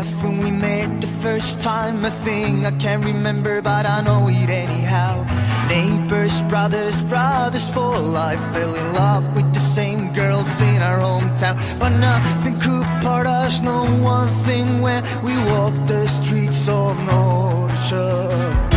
off when we met the first time. A thing I can't remember, but I know it anyhow. Neighbors, brothers for life. Fell in love with the same girls in our hometown. But nothing could part us, no one thing when we walked the streets of Norrköping.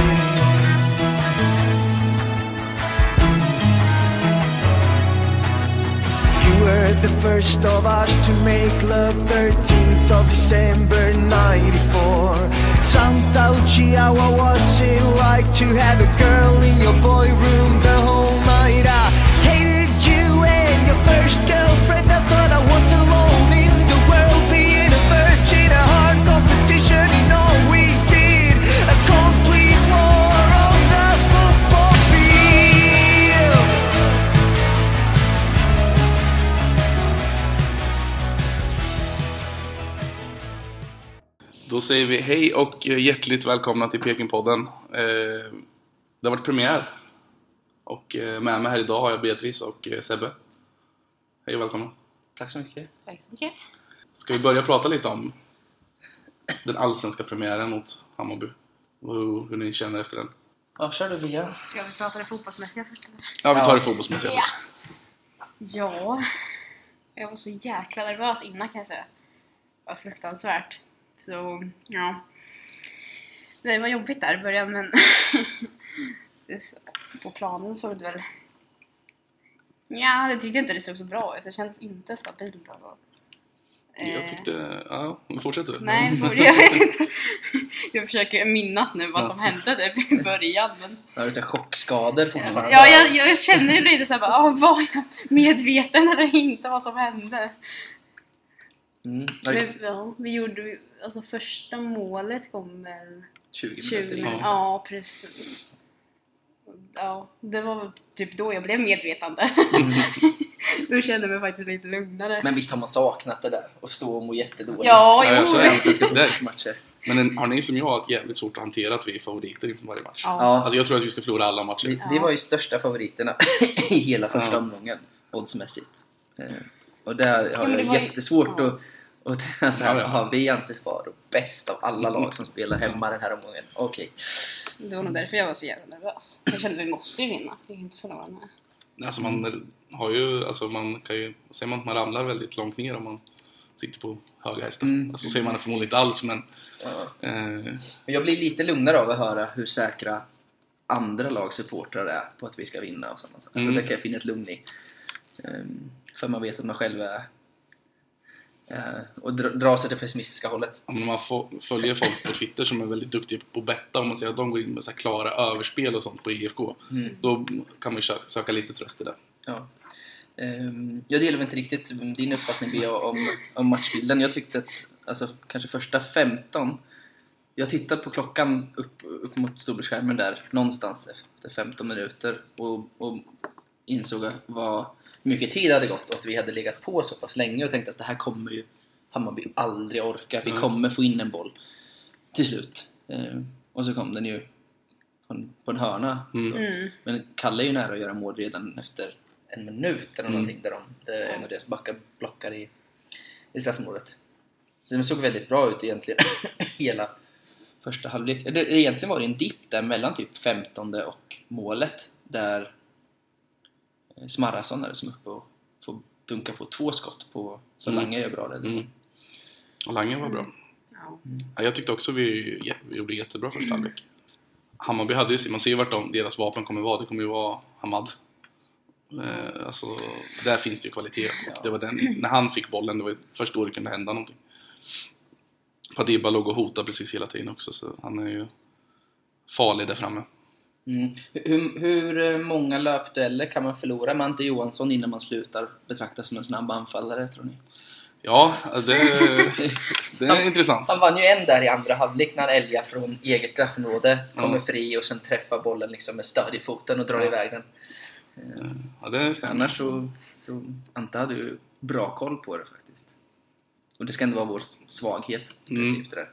You were the first of us to make love 13th of December 94. Santa Lucia, what was it like to have a girl in your boy room the whole night? I hated you and your first girlfriend. I thought I was alone in the world, being a virgin, a hard competition in all we did. A complete war on the football field. Då säger vi hej och hjärtligt välkomna till Pekingpodden. Det har varit premiär. Och med mig här idag har jag Beatrice och Sebbe. Hej och välkomna. Tack så mycket. Tack så mycket. Ska vi börja prata lite om den allsvenska premiären mot Hammarby? Och hur ni känner efter den? Ja, kör du Bia. Ska vi prata det fotbollsmässiga först eller? Ja, vi tar det fotbollsmässiga först. Ja. Jag var så jäkla nervös innan kan jag säga. Det var fruktansvärt. Så, ja. Det var jobbigt där i början, men på planen såg det väl... Ja, jag tyckte inte det såg så bra ut. Det känns inte stabilt. Jag tyckte... Ja, men fortsätter. Nej, jag vet inte. Jag försöker minnas nu vad som hände där i början. Men... Har du så chockskador fortfarande? Ja, jag känner lite så här, var jag medveten eller inte vad som hände? Vi gjorde alltså första målet kom väl 20 minuter. Ja, precis. Ja, det var typ då jag blev medvetande. Då kände jag mig faktiskt lite lugnare. Men visst har man saknat det där och stå och må jättedåligt. Ja, jo. Matcher. Men har ni som jag ett jävligt svårt att hantera att vi är favoriter inför varje match? Ja. Alltså jag tror att vi ska förlora alla matcher. Vi var ju största favoriterna i hela första omgången, oddsmässigt. Och där har jag jättesvårt att vi anses vara bäst av alla lag som spelar hemma den här omgången. Okej. Det var nog därför jag var så jävla nervös. Jag kände att vi måste ju vinna. Vi kan inte förlora den här. Alltså man har ju, alltså man kan ju, säger man att man ramlar väldigt långt ner om man sitter på höga hästar. Alltså säger man det förmodligen inte alls, men... Jag blir lite lugnare av att höra hur säkra andra lagsupportrar är på att vi ska vinna och sånt. Alltså det kan jag finna ett lugn i. För man vet att man själv är... och dra sig till pessimistiska hållet. Om man följer folk på Twitter som är väldigt duktiga på att betta, om man ser att de går in med så här klara överspel och sånt på IFK, då kan man söka lite tröst i det. Ja. Jag delar inte riktigt din uppfattning Bia, om matchbilden. Jag tyckte att alltså, kanske första 15, jag tittade på klockan upp mot storbildsskärmen där någonstans efter 15 minuter och insåg vad mycket tid hade gått och att vi hade legat på så pass länge och tänkte att det här kommer ju Hammarby aldrig orka. Vi kommer få in en boll till slut. Och så kom den ju på en hörna. Men Kalle är ju nära att göra mål redan efter en minut eller någonting där en av deras backar blockar i straffområdet. Så det såg väldigt bra ut egentligen hela första halvlek. Egentligen var det en dipp där mellan typ 15:e och målet där Smarrason är det som är uppe och får dunka på 2 skott på så Lange är bra det. Och Lange var bra. Ja, jag tyckte också vi gjorde jättebra första halvlek. Hammarby hade ju, man ser ju vart deras vapen kommer vara. Det kommer ju vara Hamad. Alltså, där finns det ju kvalitet. Och det var när han fick bollen, det var först då det kunde hända någonting. Padiba låg och hotade precis hela tiden också, så han är ju farlig där framme. Hur många löpdueller kan man förlora med Ante Johansson innan man slutar betraktas som en snabb anfallare, tror ni? Ja, det är intressant. Han vann ju en där i andra halvlek när han älgar från eget straffområde, kommer fri och sen träffar bollen liksom med stöd i foten och drar iväg den. Ja, det stämmer. Annars så Ante hade ju bra koll på det faktiskt. Och det ska ändå vara vår svaghet i princip det där.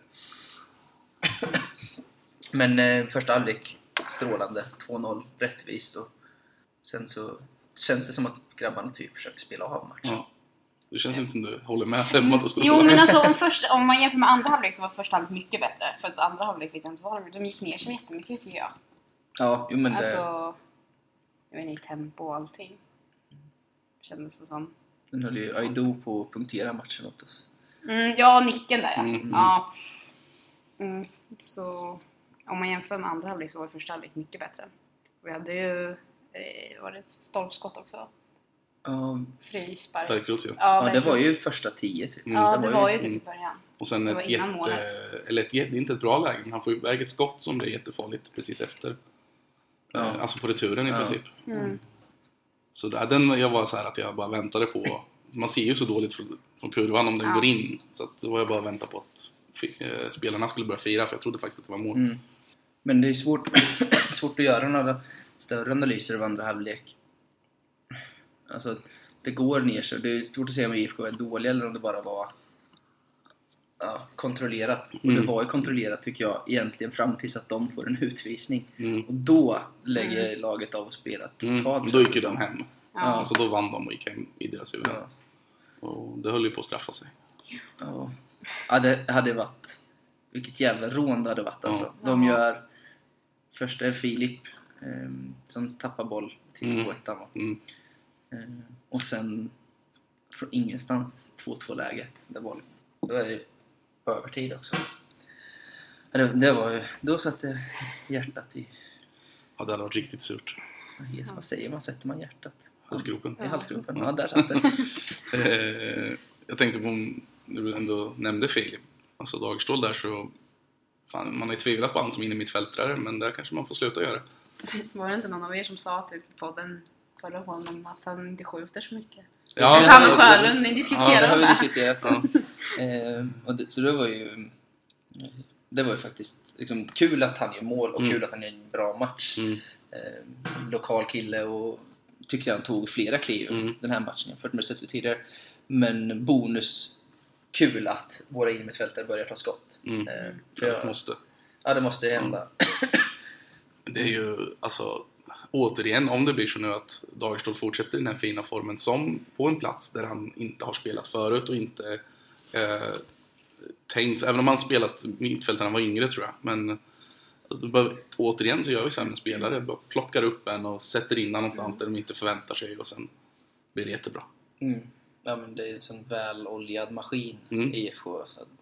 Men första halvlek strålande, 2-0 rättvist och sen så känns det som att grabbarna typ försöker spela av matchen. Ja. Det känns inte som du håller med sig om att stå. Jo, men alltså om man jämför med andra halvlek så var första halvlek mycket bättre. För att andra halvlek vet jag inte vad de gick ner så jättemycket tycker jag. Ja, jo, men det... Alltså, jag vet inte, i tempo och allting. Kändes det som. Den höll ju Aido på att punktera matchen åt oss. Ja, nicken där ja. Ja. Så om man jämför med andra halvlek så var första halvlek mycket bättre. Vi hade ju, var det ett stolpskott också? Frispark. Bergkrot, ja, det var ju första 10 typ. Ja, det var ju typ i början. Och sen det är inte ett bra läge, men han får ju iväg ett skott som det är jättefarligt precis efter. Alltså på returen i princip. Så där, jag var så här att jag bara väntade på, man ser ju så dåligt från kurvan om den går in, så att då var jag bara vänta på att spelarna skulle börja fira, för jag trodde faktiskt att det var mål. Men det är svårt att göra några större analyser av andra halvlek. Alltså, det går ner sig. Det är svårt att säga om IFK är dåliga eller om det bara var kontrollerat. Och det var ju kontrollerat tycker jag egentligen fram tills att de får en utvisning. Och då lägger laget av att spela totalt. Då gick de hem. Alltså då vann de och gick hem i deras huvud. Och det höll ju på att straffa sig. Ja, det hade varit... Vilket jävla rån det hade varit alltså. De gör... Först är Filip som tappar boll till 2-1. Och sen från ingenstans 2-2 läget där bollen. Då är det övertid också. Det var ju... Då satte hjärtat i... Ja, det hade varit riktigt surt. Vad säger man? Sätter man hjärtat? Halsgropen. I halsgropen. Ja, där satt det. Jag tänkte på, när du ändå nämnde Filip, alltså Dagerstål där, så fan, man har ju tvivlat på han som innermittfältare, men där kanske man får sluta göra. Var det inte någon av er som sa typ på den förra honom att han inte skjuter så mycket? Ja, han och Sjölund, ni diskuterade det har vi diskuterat. Så det var ju faktiskt liksom kul att han gör mål och kul att han gör en bra match. Lokal kille, och tyckte han tog flera kliv den här matchen jämfört med det tidigare. Men bonus kul att våra innermittfältare börjar ta skott. Det måste hända. Det är ju alltså återigen, om det blir så nu att Dagerstål fortsätter i den här fina formen som på en plats där han inte har spelat förut och inte tänkt, även om han spelat mittfältarna var yngre tror jag, men alltså, återigen så gör vi så här med spelare, bara plockar upp en och sätter in någonstans där de inte förväntar sig, och sen blir det jättebra. Ja, men det är en sån väl oljad maskin i IFK, så att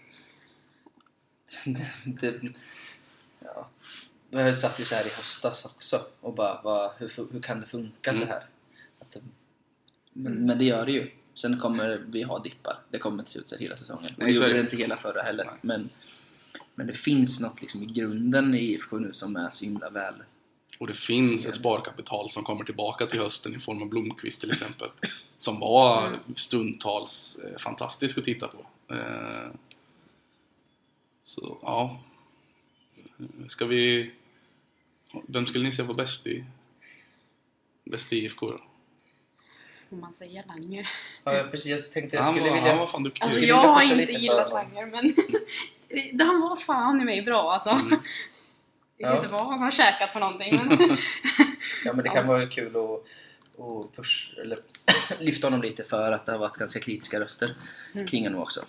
jag satt ju så här i höstas också och bara, hur kan det funka så här? Men det gör det ju. Sen kommer vi ha dippar. Det kommer inte se ut så hela säsongen. Det gjorde det inte hela förra heller. Men det finns något liksom i grunden i IFK nu som är så himla väl. Och det finns ett sparkapital som kommer tillbaka till hösten i form av Blomqvist till exempel. Som var stundtals fantastisk att titta på. Så ja. Vem skulle ni säga var bäst i IFK då? Om man säger Langer. Ja, precis. Jag tänkte han var fan duktig. Alltså jag har inte gillat Langer, men han var fan i mig bra alltså. Jag vet inte vad han har käkat för någonting. Men... ja, men det kan vara kul att push, eller lyfta honom lite, för att det har varit ganska kritiska röster kring honom också.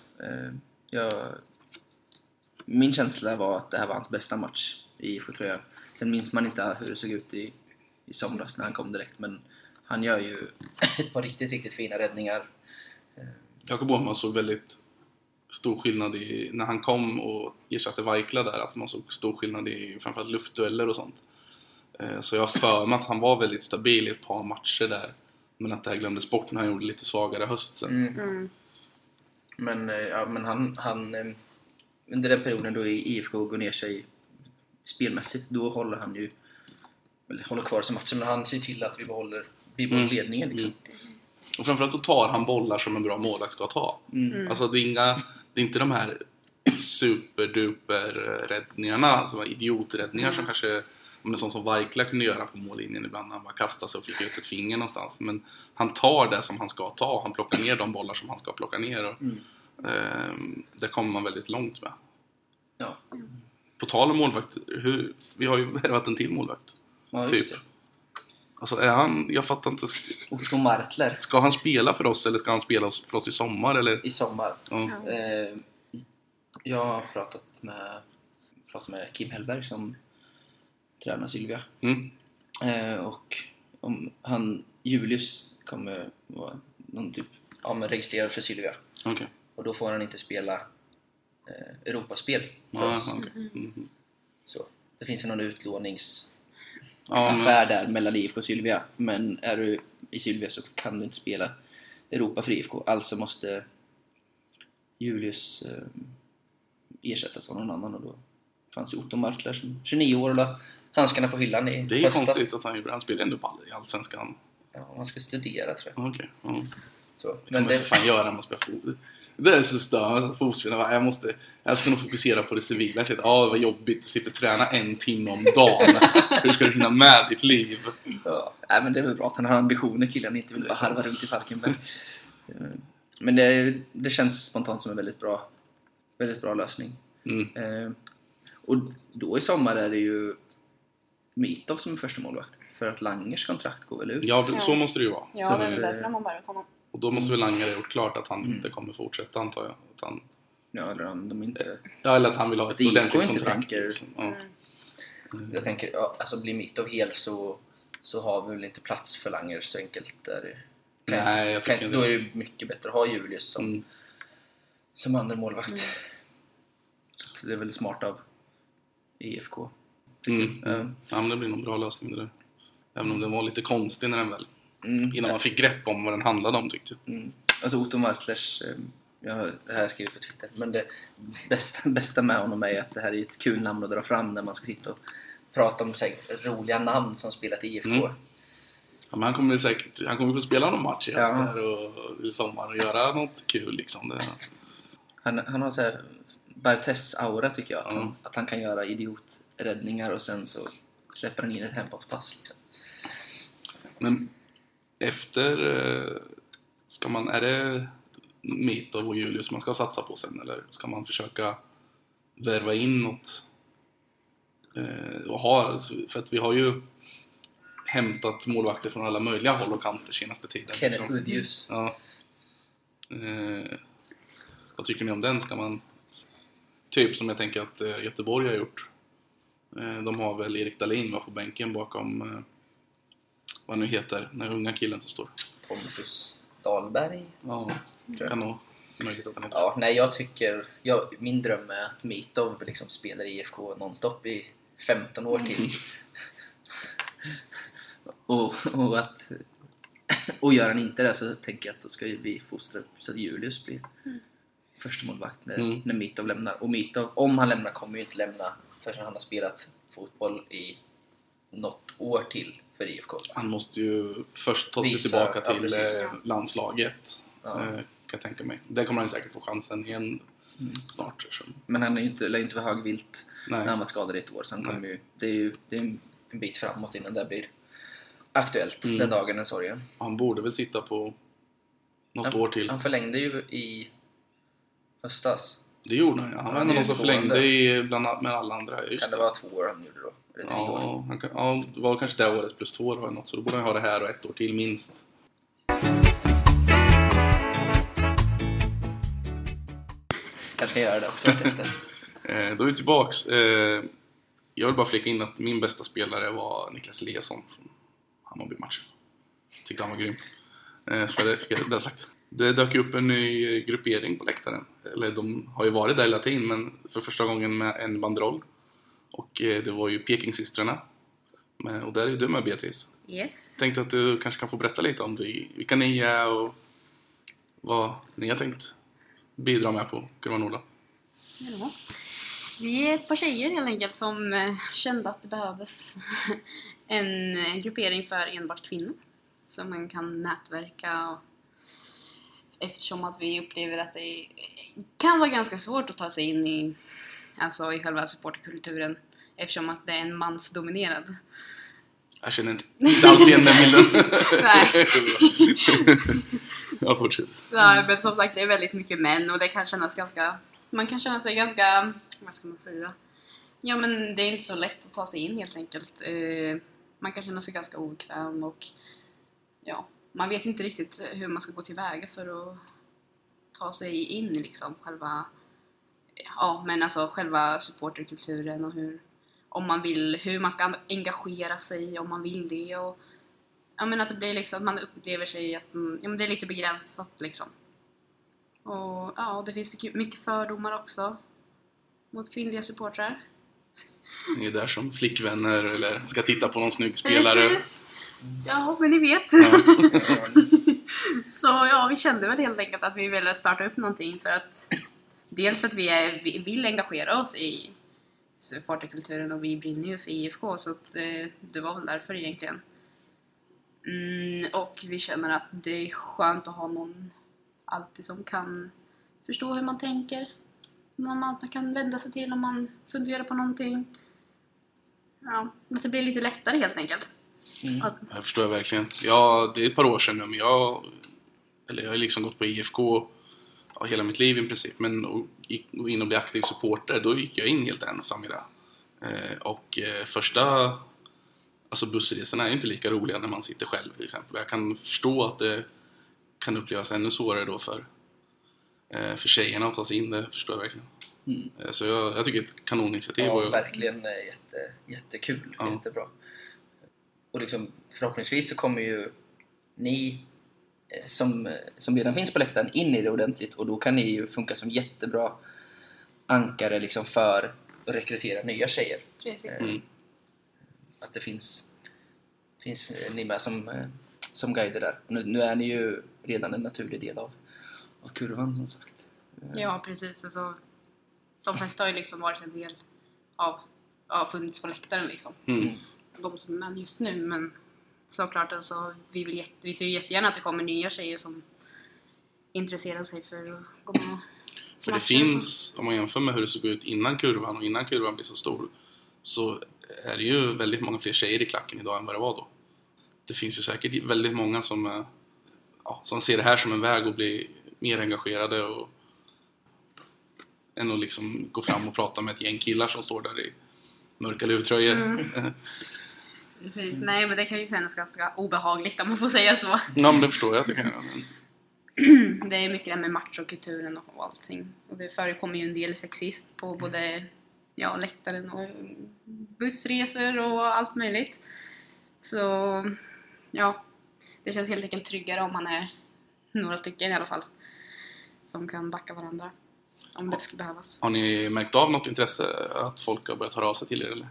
Min känsla var att det här var hans bästa match i IFK, tror jag. Sen minns man inte hur det såg ut i somras när han kom direkt, men han gör ju ett par riktigt, riktigt fina räddningar. Jakob Åhman såg väldigt stor skillnad i, när han kom och ersatte Vaikla där, att man såg stor skillnad i framförallt luftdueller och sånt. Så jag för mig att han var väldigt stabil i ett par matcher där, men att det här glömdes bort när han gjorde lite svagare höst sen. Men han under den perioden då IFK går ner sig spelmässigt, då håller han ju håller kvar som matchen, men han ser till att vi behåller ledningen liksom. Och framförallt så tar han bollar som en bra målvakt ska ta. Alltså det är inte de här superduper räddningarna, alltså idioträddningar som kanske, men sånt som Vaikla kunde göra på mållinjen ibland, han bara kastade sig och fick ut ett finger någonstans. Men han tar det som han ska ta, han plockar ner de bollar som han ska plocka ner, och det kommer man väldigt långt med. Ja. På tal om målvakt, vi har ju värvat en till målvakt. Ja, typ. Alltså är han, jag fattar inte. Otto Martler. Ska han spela för oss eller ska han spela för oss i sommar? Eller? I sommar. Ja. Jag har pratat med Kim Hellberg som tränar Sylvia. Och om Julius kommer vara någon typ registrerad för Sylvia. Okay. Och då får han inte spela Europaspel för oss. Okay. Så det finns någon utlåningsaffär där mellan IFK och Sylvia. Men är du i Sylvia så kan du inte spela Europa för IFK. Alltså måste Julius ersättas av någon annan. Och då fanns Otto Martler som 29 år och då handskarna på hyllan i Det är höstas. konstigt att han spelar ändå på i Allsvenskan. Ja, man ska studera tror jag. Okej. Okay. Så. Men det får fan göra, man ska det är så störande att fotbollsspelare. Jag ska nog fokusera på det civila. Det var jobbigt att slippa träna 1 timme om dagen. Hur ska du hinna med ditt liv? Ja, men det är väl bra att han har ambitioner, killen inte vill bara harva runt i Falkenberg. Men det känns spontant som en väldigt bra lösning. Och då i sommar är det ju Mitov som är första målvakt. För att Langers kontrakt går väl ut. Ja, så måste det ju vara. Ja, det är därför de har värvat honom. Och då måste väl Langer ha gjort klart att han inte kommer fortsätta, antar jag. Att han... Ja, eller om de inte... Ja, eller att han vill ha ett ordentligt kontrakt. Jag tänker, alltså blir Mitov hel så har vi väl inte plats för Langer så enkelt där. Nej, jag tycker då är det mycket bättre att ha Julius som andra målvakt. Så det är väl smart av IFK. Ja, men det blir nog en bra lösning det där. Även om den var lite konstig när den väl innan man fick grepp om vad den handlade om, tyckte jag. Alltså Otto Martlers, det här skriver på Twitter, men det bästa med honom är att det här är ett kul namn att dra fram när man ska sitta och prata om roliga namn som spelat i IFK. Ja, men han kommer få spela någon match i höst här och i sommar och göra något kul liksom. Han har så här Bartes-aura tycker jag, att han kan göra idioträddningar och sen så släpper han in ett hempotpass liksom. Men efter är det Mitov och Julius man ska satsa på sen, eller ska man försöka värva in något och ha, för att vi har ju hämtat målvakter från alla möjliga håll och kanter senaste tiden. Kenneth Udjus. Ja. Vad tycker ni om den? Ska man typ som jag tänker att Göteborg har gjort. De har väl Erik Dahlin var på bänken bakom vad nu heter, den unga killen som står. Pontus Dahlberg. Ja, kan nog möjligt att han heter. Ja, nej jag tycker, min dröm är att Mitov liksom spelar i IFK nonstop i 15 år till. och gör han inte det så tänker jag att då ska vi fostra upp så att Julius blir första målvakt när Mitov lämnar. Och Mitov, om han lämnar, kommer ju inte lämna förrän han har spelat fotboll i något år till för IFK. Han måste ju först ta sig tillbaka till landslaget. Kan jag tänka mig. Där kommer han säkert få chansen igen snart. Men han lär inte vara högvilt när han var skadad i ett år. Så han kommer ju, det är en bit framåt innan det blir aktuellt den dagen den sorgen. Han borde väl sitta på något år till. Han förlängde ju i höstas. Det gjorde han, ja. Han var någon som förlängde med alla andra. Just kan det vara 2 år han gjorde då? Eller 3 år? Det var kanske det året plus 2 år eller något. Så då borde han ha det här och 1 år till minst. Jag ska göra det också efter. Då är vi tillbaks. Jag vill bara flika in att min bästa spelare var Niklas Eliasson från Hammarby-matchen. Tyckte han var grym. Så fick jag det sagt. Det dök upp en ny gruppering på läktaren. Eller de har ju varit där hela tiden, men för första gången med en banderoll. Och det var ju Pekingsystrarna. Och där är du med, Beatrice. Yes. Tänkte att du kanske kan få berätta lite om vilka ni är och vad ni har tänkt bidra med på Grönvalla. Ja. Vi är ett par tjejer helt enkelt som kände att det behövdes en gruppering för enbart kvinnor. Så man kan nätverka och eftersom att vi upplever att det kan vara ganska svårt att ta sig in i själva supporterkulturen eftersom att det är en mansdominerad. Jag känner inte alls igen den bilden. Nej. Jag fortsätter. Ja, men som sagt det är väldigt mycket män och det kan kännas man kan känna sig ganska, vad ska man säga? Ja men det är inte så lätt att ta sig in helt enkelt. man kan känna sig ganska obekväm och ja, man vet inte riktigt hur man ska gå tillväga för att ta sig in i liksom själva supporterkulturen och hur man ska engagera sig om man vill det, och att det blir liksom att man upplever sig att det är lite begränsat liksom. Och ja, det finns mycket fördomar också mot kvinnliga supportrar. Ni är där som flickvänner eller ska titta på någon snygg spelare. Precis. Ja, men ni vet. Ja. Så ja, vi kände väl helt enkelt att vi ville starta upp någonting för att dels för att vi vill engagera oss i supporterkulturen och vi brinner ju för IFK, så att det var väl därför egentligen. Och vi känner att det är skönt att ha någon alltid som kan förstå hur man tänker. Man kan vända sig till om man funderar på någonting. Ja, att det blir lite lättare helt enkelt. Jag förstår verkligen. Ja, det är ett par år sedan nu, men jag har liksom gått på IFK hela mitt liv i princip, men gå in och bli aktiv supporter, då gick jag in helt ensam i det. Första bussresorna är inte lika roliga när man sitter själv till exempel. Jag kan förstå att det kan upplevas ännu svårare då för tjejerna att ta sig in, det förstår jag verkligen. Så jag tycker ett kanoninitiativ. Ja, verkligen jättekul, ja. Jättebra. Och liksom, förhoppningsvis så kommer ju ni som redan finns på läktaren in i det ordentligt, och då kan ni ju funka som jättebra ankare liksom för att rekrytera nya tjejer. Precis. Att det finns ni med som guider där. Nu är ni ju redan en naturlig del av kurvan, som sagt. Ja, precis. Alltså, de flesta har ju liksom varit en del av funnits på läktaren liksom. De som är med just nu, men såklart alltså, vi ser ju jättegärna att det kommer nya tjejer som intresserar sig för att gå med. För det finns, om man jämför med hur det såg ut innan kurvan och innan kurvan blir så stor, så är det ju väldigt många fler tjejer i klacken idag än vad det var då. Det finns ju säkert väldigt många som ser det här som en väg att bli mer engagerade och än att liksom gå fram och prata med ett gäng killar som står där i mörka luvtröjor. Precis, nej, men det kan ju kännas ganska obehagligt om man får säga så. Ja, men det förstår jag, tycker jag. Det är mycket det med machokulturen och allting. Och det förekommer ju en del sexist på både läktaren och bussresor och allt möjligt. Så ja, det känns helt enkelt tryggare om man är några stycken i alla fall som kan backa varandra om det skulle behövas. Har ni märkt av något intresse att folk har börjat höra av sig till er, eller?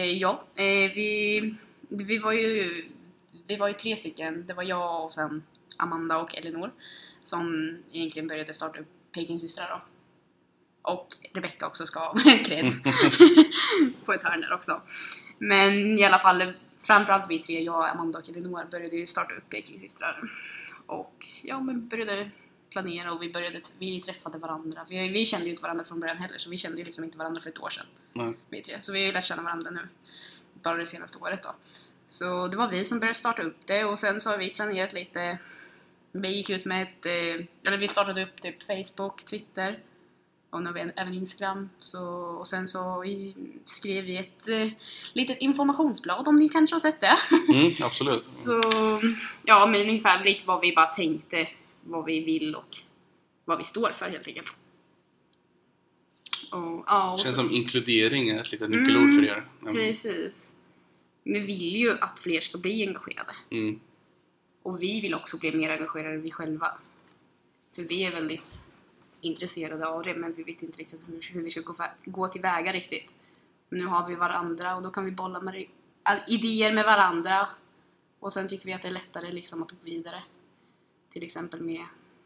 Vi var ju 3 stycken. Det var jag och sen Amanda och Elinor som egentligen började starta upp Pekingsystrar då. Och Rebecca också ska ha cred på ett hörn där också. Men i alla fall, framförallt vi 3, jag, Amanda och Elinor, började ju starta upp Pekingsystrar. Och men började planera och vi träffade varandra. Vi kände ju inte varandra från början heller, så vi kände ju liksom inte varandra för ett år sedan. Vi 3. Så vi har ju lärt känna varandra nu, bara det senaste året då. Så det var vi som började starta upp det, och sen så har vi planerat lite. Vi gick ut med vi startade upp typ Facebook, Twitter och nu har vi även Instagram. Och sen så skrev vi ett litet informationsblad, om ni kanske har sett det. Absolut. Så ja, men ungefär lite vad vi bara tänkte, vad vi vill och vad vi står för helt enkelt. Och känns som inkludering är ett litet nyckelord för er. Precis. Vi vill ju att fler ska bli engagerade. Och vi vill också bli mer engagerade vi själva. För vi är väldigt intresserade av det, men vi vet inte riktigt hur vi ska gå tillväga riktigt. Men nu har vi varandra och då kan vi bolla med idéer med varandra. Och sen tycker vi att det är lättare liksom att gå vidare. Till exempel med,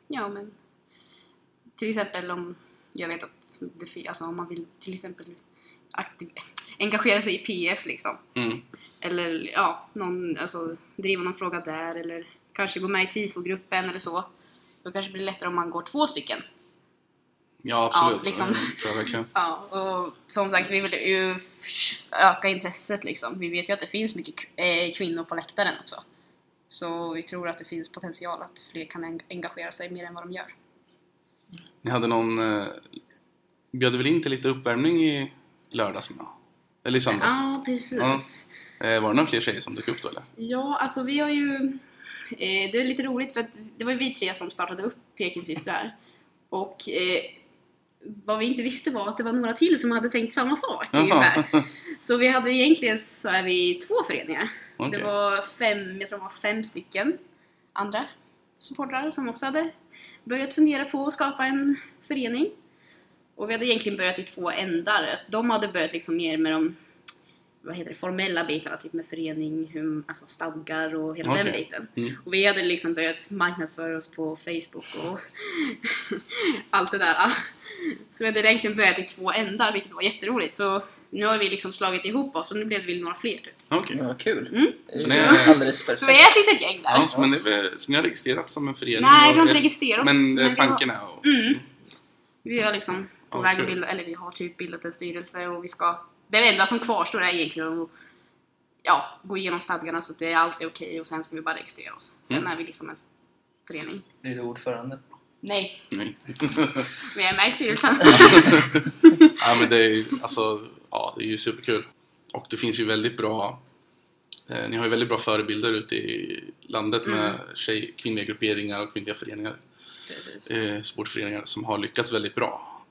till exempel om jag vet att om man vill till exempel engagera sig i PF liksom. Eller driva någon fråga där, eller kanske gå med i TIFO-gruppen eller så. Då kanske det blir lättare om man går 2 stycken. Ja, absolut. Ja, liksom. Tror jag verkligen. Ja, och som sagt, vi vill ju öka intresset liksom. Vi vet ju att det finns mycket kvinnor på läktaren också. Så vi tror att det finns potential att fler kan engagera sig mer än vad de gör. Ni hade bjöd väl in till lite uppvärmning i lördags med? Eller i söndags? Ja, precis. Var det några fler tjejer som dök upp då eller? Ja, alltså vi har ju... det är lite roligt för att det var ju vi 3 som startade upp Pekingsystrar. Och vad vi inte visste var att det var några till som hade tänkt samma sak ungefär. Så vi hade egentligen så är vi 2 föreningar. Okay. Det var 5 stycken andra supportrar som också hade börjat fundera på att skapa en förening. Och vi hade egentligen börjat i 2 ändar. De hade börjat liksom mer med de formella bitarna, typ med förening, alltså stadgar och hela den biten. Och vi hade liksom börjat marknadsföra oss på Facebook och allt det där. Så vi hade egentligen börjat i 2 ändar, vilket var jätteroligt. Så nu har vi liksom slagit ihop oss och nu blev det några fler typ. Okej. Ja, kul. Så ni är alldeles perfekt. Så vi är ett litet gäng där. Ja, så ni har registrerat som en förening? Nej, vi har inte registrerat oss. Men tanken är... Vi har liksom på väg att bilda, eller vi har typ bildat en styrelse och vi ska... Det enda som kvarstår är egentligen att gå igenom stadgarna så att det är alltid okej och sen ska vi bara registrera oss. Sen är vi liksom en förening. Blir du ordförande? Nej. Vi är med i styrelsen. Ja, men det är alltså, det är ju superkul. Och det finns ju väldigt bra... ni har ju väldigt bra förebilder ute i landet med kvinnliga grupperingar och kvinnliga föreningar. Sportföreningar som har lyckats väldigt bra.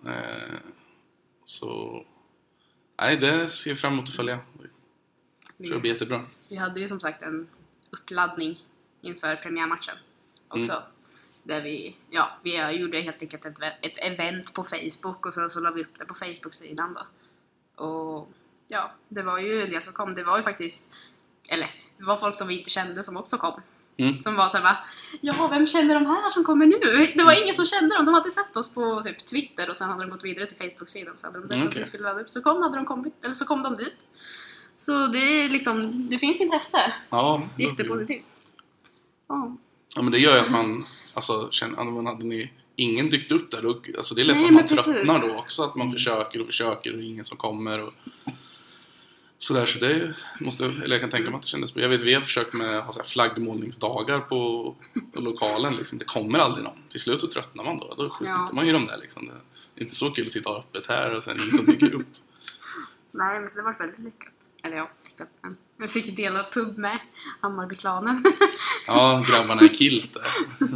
Så... Nej, det ser jag fram emot att följa. Jag tror det blir jättebra. Vi hade ju som sagt en uppladdning inför premiärmatchen också. Där vi gjorde helt enkelt ett event på Facebook och så la vi upp det på Facebook-sidan då. Och ja, det var ju en del som kom. Det var ju faktiskt, det var folk som vi inte kände som också kom. Som var såhär, vem känner de här som kommer nu? Det var ingen som kände dem. De hade sett oss på typ Twitter och sen hade de gått vidare till Facebook-sidan. Så hade de sett att vi skulle ladda upp. Så kom de dit. Så det är liksom, det finns intresse. Ja. Det är jättepositivt. Ja, men det gör ju att man känner, hade ni ingen dykt upp där då, alltså det är lätt att man tröttnar då också. Att man försöker och ingen som kommer och sådär, så det jag kan tänka mig att det kändes bra. Jag vet, vi har försökt med flaggmålningsdagar på lokalen liksom. Det kommer aldrig någon. Till slut så tröttnar man då skjuter man ju dem där liksom. Det är inte så kul att sitta öppet här och sen ingen som dyker upp. Nej, men så det var väldigt lyckat. Eller jag fick dela pub med Hammarbyklanen. Ja, grabbarna i kilt där.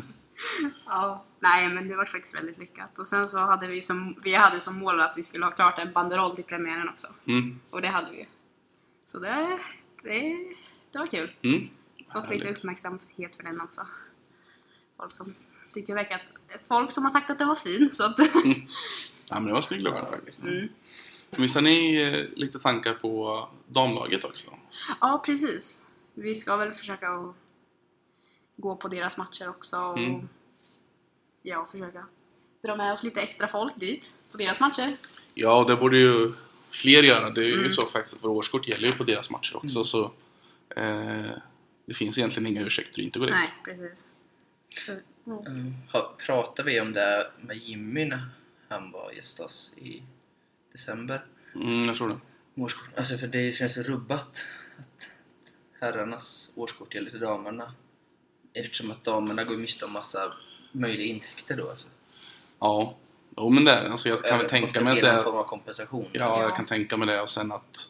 Ja, nej, men det var faktiskt väldigt lyckat. Och sen så hade vi hade som mål att vi skulle ha klart en banderoll till premiären också. Och det hade vi. Så det var kul. Fått lite uppmärksamhet för den också. Folk som tycker folk som har sagt att det var fin. Så att ja, men det var snygg låga faktiskt. Visst har ni lite tankar på damlaget också? Ja, precis. Vi ska väl försöka gå på deras matcher också. Och försöka dra med oss lite extra folk dit på deras matcher. Ja, det borde ju fler göra. Det är ju så faktiskt att vår årskort gäller ju på deras matcher också. Så det finns egentligen inga ursäkter att inte gå dit. Nej, precis. Så, pratar vi om det med Jimmy när han var gäst oss i december? Jag tror det. Årskort. Alltså för det känns rubbat att herrarnas årskort gäller till damerna. Eftersom att damerna går miste om massa möjliga intäkter då alltså. Ja. Jo, men det alltså jag kan väl tänka mig att det är form av kompensation. Ja, jag kan tänka mig det och sen att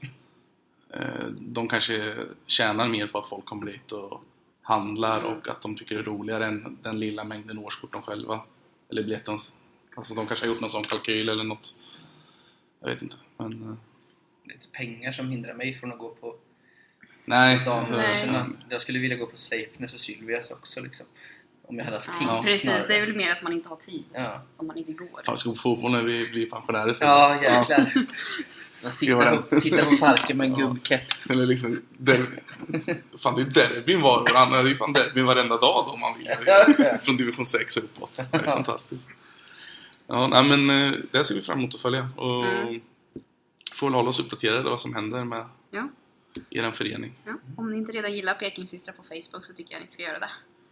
de kanske tjänar mer på att folk kommer dit och handlar och att de tycker det är roligare än den lilla mängden årskort de själva eller biljetten. Alltså de kanske har gjort någon sån kalkyl eller något. Jag vet inte, men det är inte pengar som hindrar mig från att gå på dammatcherna. Jag skulle vilja gå på Seipnes och Sylvias också liksom. Om jag hade haft tid. Ja, precis, det är väl mer att man inte har tid. Som man inte går. Fan, ska gå på fotboll när vi blir pensionärer sen. Ja, jäklar. Så sitta på parken med en gubbkeps. Eller liksom fan, det är derbyn varannan. Det är fan derbyn varenda dag då, om man vill. Från division 6 uppåt. Det är fantastiskt. Ja, nej, men det ser vi fram emot att följa. Och får väl hålla oss uppdaterade vad som händer med er förening. Ja. Om ni inte redan gillar Pekingsystrar på Facebook så tycker jag att ni ska göra det.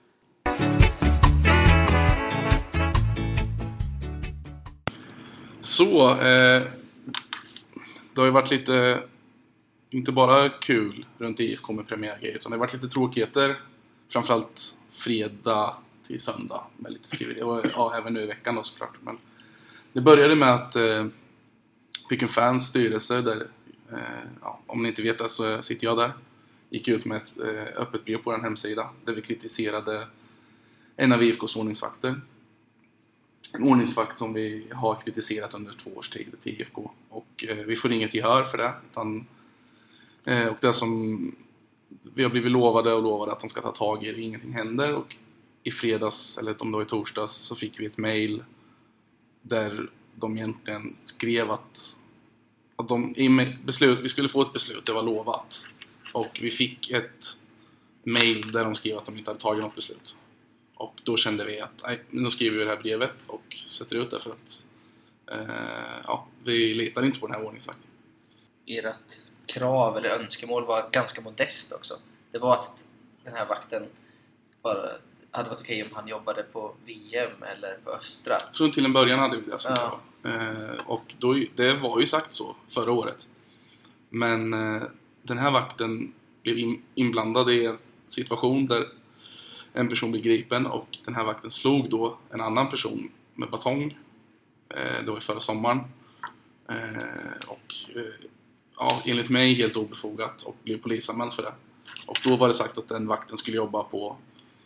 Så, det har ju varit lite, inte bara kul runt IFK med premiärgrejer, utan det har varit lite tråkigheter. Framförallt fredag till söndag med lite skriverier. Och även nu i veckan då såklart. Men det började med att Pick & Fans styrelse, där, om ni inte vet det så sitter jag där. gick ut med ett öppet brev på den hemsida där vi kritiserade en av IFKs ordningsvakter. En ordningsvakt som vi har kritiserat under 2 års tid till IFK. Och vi får inget gehör för det. Och det som vi har blivit lovade att de ska ta tag i det, ingenting händer. Och i fredags, eller om det var i torsdags, så fick vi ett mejl där de egentligen skrev att vi skulle få ett beslut, det var lovat. Och vi fick ett mejl där de skrev att de inte hade tagit något beslut. Och då kände vi att nu skriver vi det här brevet och sätter ut det för att vi litar inte på den här ordningsvakten. Ert krav eller önskemål var ganska modest också. Det var att den här vakten bara hade varit okej om han jobbade på VM eller på Östra. Så till en början hade vi det som krav. Och det var ju sagt så förra året. Men den här vakten blev inblandad i en situation där en person blev gripen och den här vakten slog då en annan person med batong. Det var förra sommaren. Enligt mig helt obefogat och blev polisanmäld för det. Och då var det sagt att den vakten skulle jobba på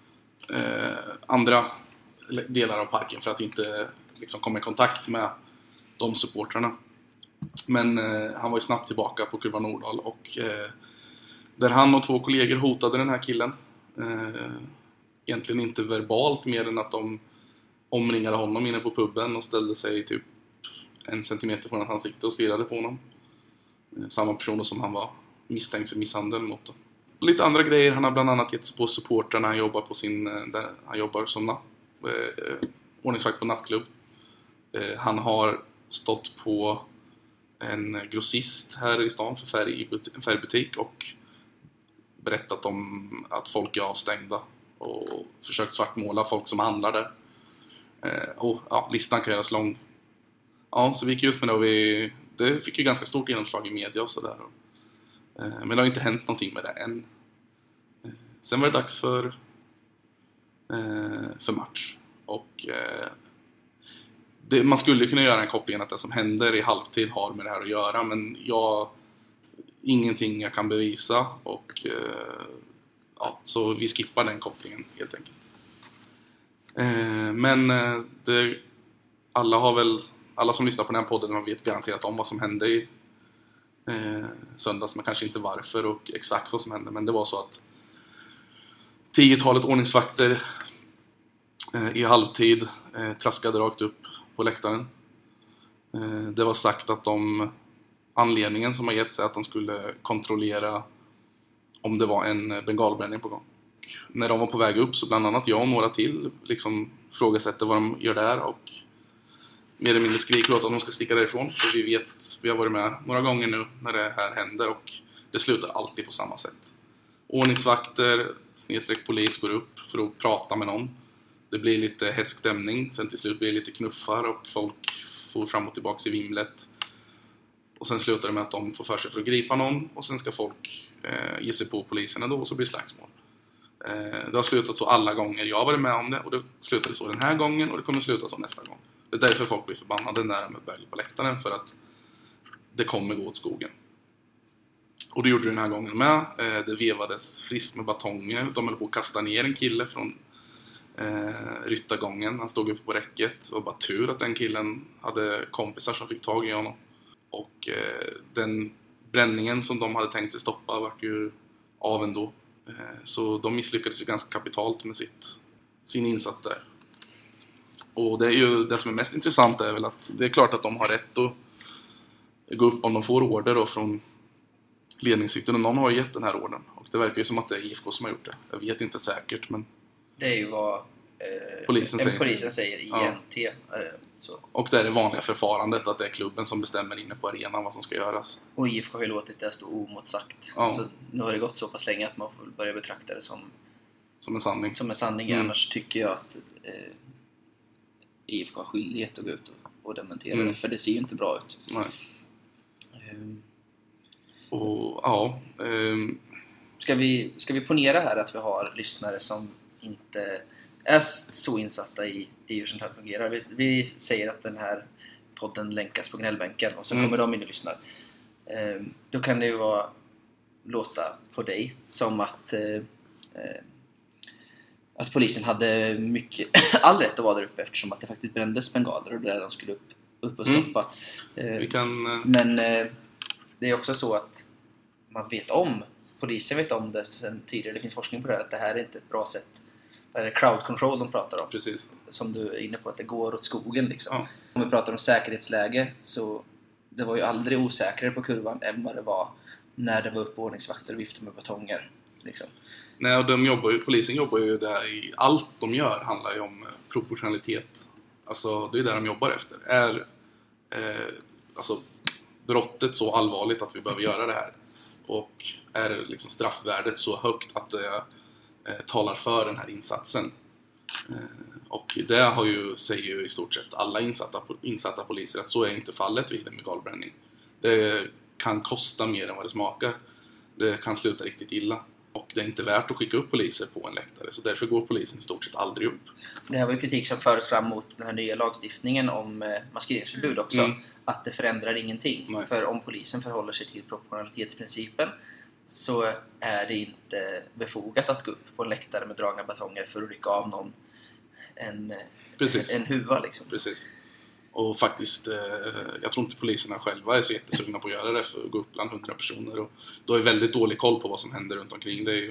andra delar av parken för att inte liksom komma i kontakt med de supportrarna. Men han var ju snabbt tillbaka på Kurva Nordahl och där han och 2 kollegor hotade den här killen. Egentligen inte verbalt, mer än att de omringade honom inne på puben och ställde sig typ 1 centimeter från hans ansikte och stirrade på honom. Samma personer som han var misstänkt för misshandel mot. Lite andra grejer, han har bland annat gett sig på supportrarna. Han jobbar på han jobbar som ordningsvakt på nattklubb. Han har stått på en grossist här i stan för en färgbutik och berättat om att folk är avstängda och försökt svartmåla folk som handlar där. Listan kan göras lång. Ja, så vi gick ut med det och det fick ju ganska stort genomslag i media och sådär. Men det har inte hänt någonting med det än. Sen var det dags för match. Och man skulle kunna göra en koppling att det som händer i halvtid har med det här att göra. Men ingenting jag kan bevisa. Och så vi skippar den kopplingen helt enkelt. Men alla som lyssnar på den här podden har vet garanterat om vad som hände i söndags, men kanske inte varför och exakt vad som hände. Men det var så att 10-talet ordningsvakter i halvtid traskade rakt upp på läktaren. Det var sagt att anledningen som har gett sig att de skulle kontrollera om det var en bengalbränning på gång. När de var på väg upp så bland annat jag och några till liksom frågasätter vad de gör där och mer eller mindre skriker åt att de ska sticka därifrån. För vi har varit med några gånger nu när det här händer och det slutar alltid på samma sätt. Ordningsvakter / polis går upp för att prata med någon. Det blir lite hetsk stämning. Sen till slut blir det lite knuffar och folk får fram och tillbaka i vimlet. Och sen slutar det med att de får för sig för att gripa någon. Och sen ska folk ge sig på poliserna då och så blir det slagsmål. Det har slutat så alla gånger jag har varit med om det. Och det slutade så den här gången och det kommer sluta så nästa gång. Det är därför folk blir förbannade när de är bög på läktaren. För att det kommer gå åt skogen. Och det gjorde det den här gången med. Det vevades friskt med batonger. De höll på att kasta ner en kille från ryttargången. Han stod uppe på räcket. Och bara tur att den killen hade kompisar som fick tag i honom. Och den bränningen som de hade tänkt sig stoppa var ju av ändå. Så de misslyckades ju ganska kapitalt med sin insats där. Och det är ju det som är mest intressant är väl att det är klart att de har rätt att gå upp om de får order då från ledningsytten. Och någon har gett den här ordern. Och det verkar ju som att det är IFK som har gjort det. Jag vet inte säkert, men det är ju vad polisen säger i NT. Så. Och det är det vanliga förfarandet att det är klubben som bestämmer inne på arenan vad som ska göras. Och IFK har ju låtit det stå omotsagt. Ja. Så nu har det gått så pass länge att man får börja betrakta det som en sanning. Som en sanning. Annars tycker jag att IFK har skyldighet att gå ut och dementera det. För det ser ju inte bra ut. Nej. Ska vi ponera här att vi har lyssnare som inte är så insatta i hur sånt här fungerar. Vi säger att den här podden länkas på gnällbänken och så kommer de in och lyssnar. Då kan det ju vara låta på dig som att polisen hade mycket all rätt att vara där uppe, eftersom att det faktiskt brändes bengaler och där de skulle upp och stoppa. Men det är också så att man vet om, polisen vet om det sen tidigare, det finns forskning på det här, att det här är inte ett bra sätt. Det är crowd control de pratar om. Precis. Som du är inne på, att det går åt skogen liksom. Ja. Om vi pratar om säkerhetsläge, så det var ju aldrig osäkrare på kurvan än vad det var när det var uppordningsvakter och viftade med batonger liksom. Nej, och polisen jobbar ju där i allt de gör handlar ju om proportionalitet. Alltså det är där de jobbar efter. Är alltså brottet så allvarligt att vi behöver göra det här? Och är liksom straffvärdet så högt att det talar för den här insatsen? Och det säger ju i stort sett alla insatta poliser att så är inte fallet vid en bengalbränning. Det kan kosta mer än vad det smakar. Det kan sluta riktigt illa. Och det är inte värt att skicka upp poliser på en läktare. Så därför går polisen i stort sett aldrig upp. Det här var ju kritik som fördes fram mot den här nya lagstiftningen om maskeringsförbud också. Att det förändrar ingenting. Nej. För om polisen förhåller sig till proportionalitetsprincipen så är det inte befogat att gå upp på en läktare med dragna batonger för att rycka av någon en huva liksom. Precis. Och faktiskt, jag tror inte poliserna själva är så jättesugna på att göra det, för att gå upp bland 100 personer. Och då är väldigt dålig koll på vad som händer runt omkring dig.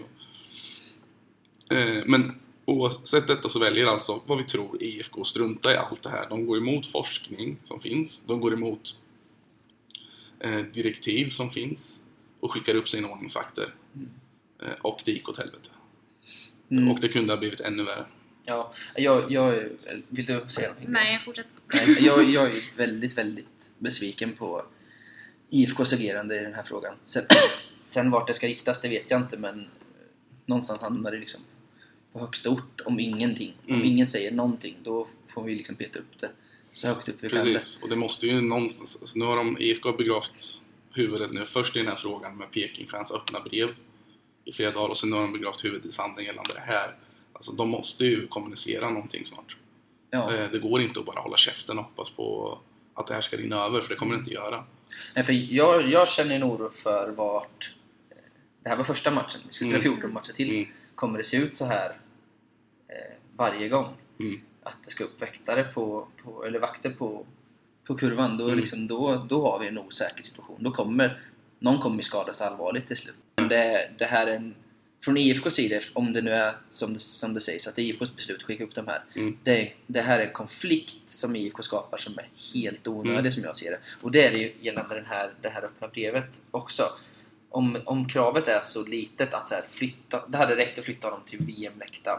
Men oavsett detta så väljer alltså, vad vi tror, IFK strunta i allt det här. De går emot forskning som finns. De går emot direktiv som finns. Och skickar upp sina ordningsvakter. Och det gick åt helvete. Och det kunde ha blivit ännu värre. Ja, vill du säga någonting? Nej, fortsätt. Jag är väldigt, väldigt besviken på IFKs agerande i den här frågan. Sen vart det ska riktas, det vet jag inte, men någonstans hamnar det liksom på högsta ort om ingenting. Om ingen säger någonting, då får vi liksom peta upp det så högt upp vi kan. Precis, och det måste ju någonstans, alltså, nu har IFK begravt huvudet nu först i den här frågan med Peking-fans öppna brev i flera dagar, och sen har de begravt huvudet i sanden gällande det här. Alltså de måste ju kommunicera någonting snart. Ja. Det går inte att bara hålla käften och hoppas på att det här ska rinna över, för det kommer det inte göra. Nej, för jag känner en oro för vart det här var första matchen. Vi ska spela 14 matcher till. Kommer det se ut så här varje gång? Att det ska upp väktare eller vakter på kurvan, då, liksom, då har vi en osäker situation. Någon kommer skadas allvarligt till slut. Men det här är från IFKs sida, om det nu är som det sägs att det är IFKs beslut att skicka upp de här. Det här är en konflikt som IFK skapar som är helt onödig som jag ser det. Och det är det ju gällande det här öppna brevet också. Om kravet är så litet att så här, det hade räckt att flytta honom till VM-läktaren.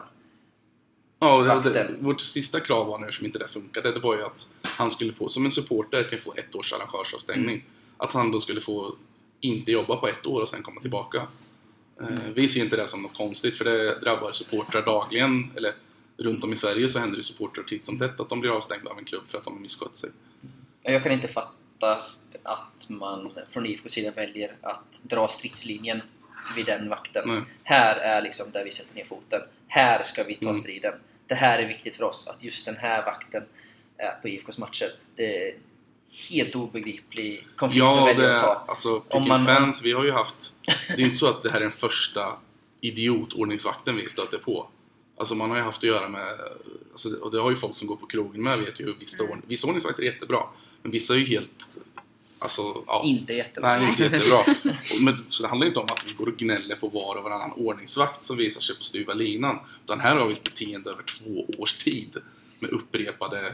Ja, vårt sista krav var nu som inte det funkade. Det var ju att han skulle få, som en supporter kan få 1 års arrangörsavstängning. Att han då skulle få inte jobba på 1 år och sen komma tillbaka. Vi ser inte det som något konstigt, för det drabbar supportrar dagligen, eller runt om i Sverige så händer det supportrar titt som tätt att de blir avstängda av en klubb för att de har misskött sig. Jag kan inte fatta att man från IFKs sida väljer att dra stridslinjen vid den vakten. Nej. Här är liksom där vi sätter ner foten. Här ska vi ta striden. Det här är viktigt för oss, att just den här vakten är på IFKs matcher. Det är helt obegriplig konflikt att välja att ta. Alltså, fans, vi har ju haft... Det är ju inte så att det här är den första idiotordningsvakten vi stöter på. Alltså man har ju haft att göra med... Alltså, och det har ju folk som går på krogen med, vet ju hur vissa ordningsvakter är jättebra. Men vissa är ju helt... Alltså, ja. Inte jättebra. Nej, inte jättebra. Så det handlar inte om att vi går och gnäller på var och varannan ordningsvakt som visar sig på styva linan. Utan här har vi ett beteende över 2 års tid med upprepade...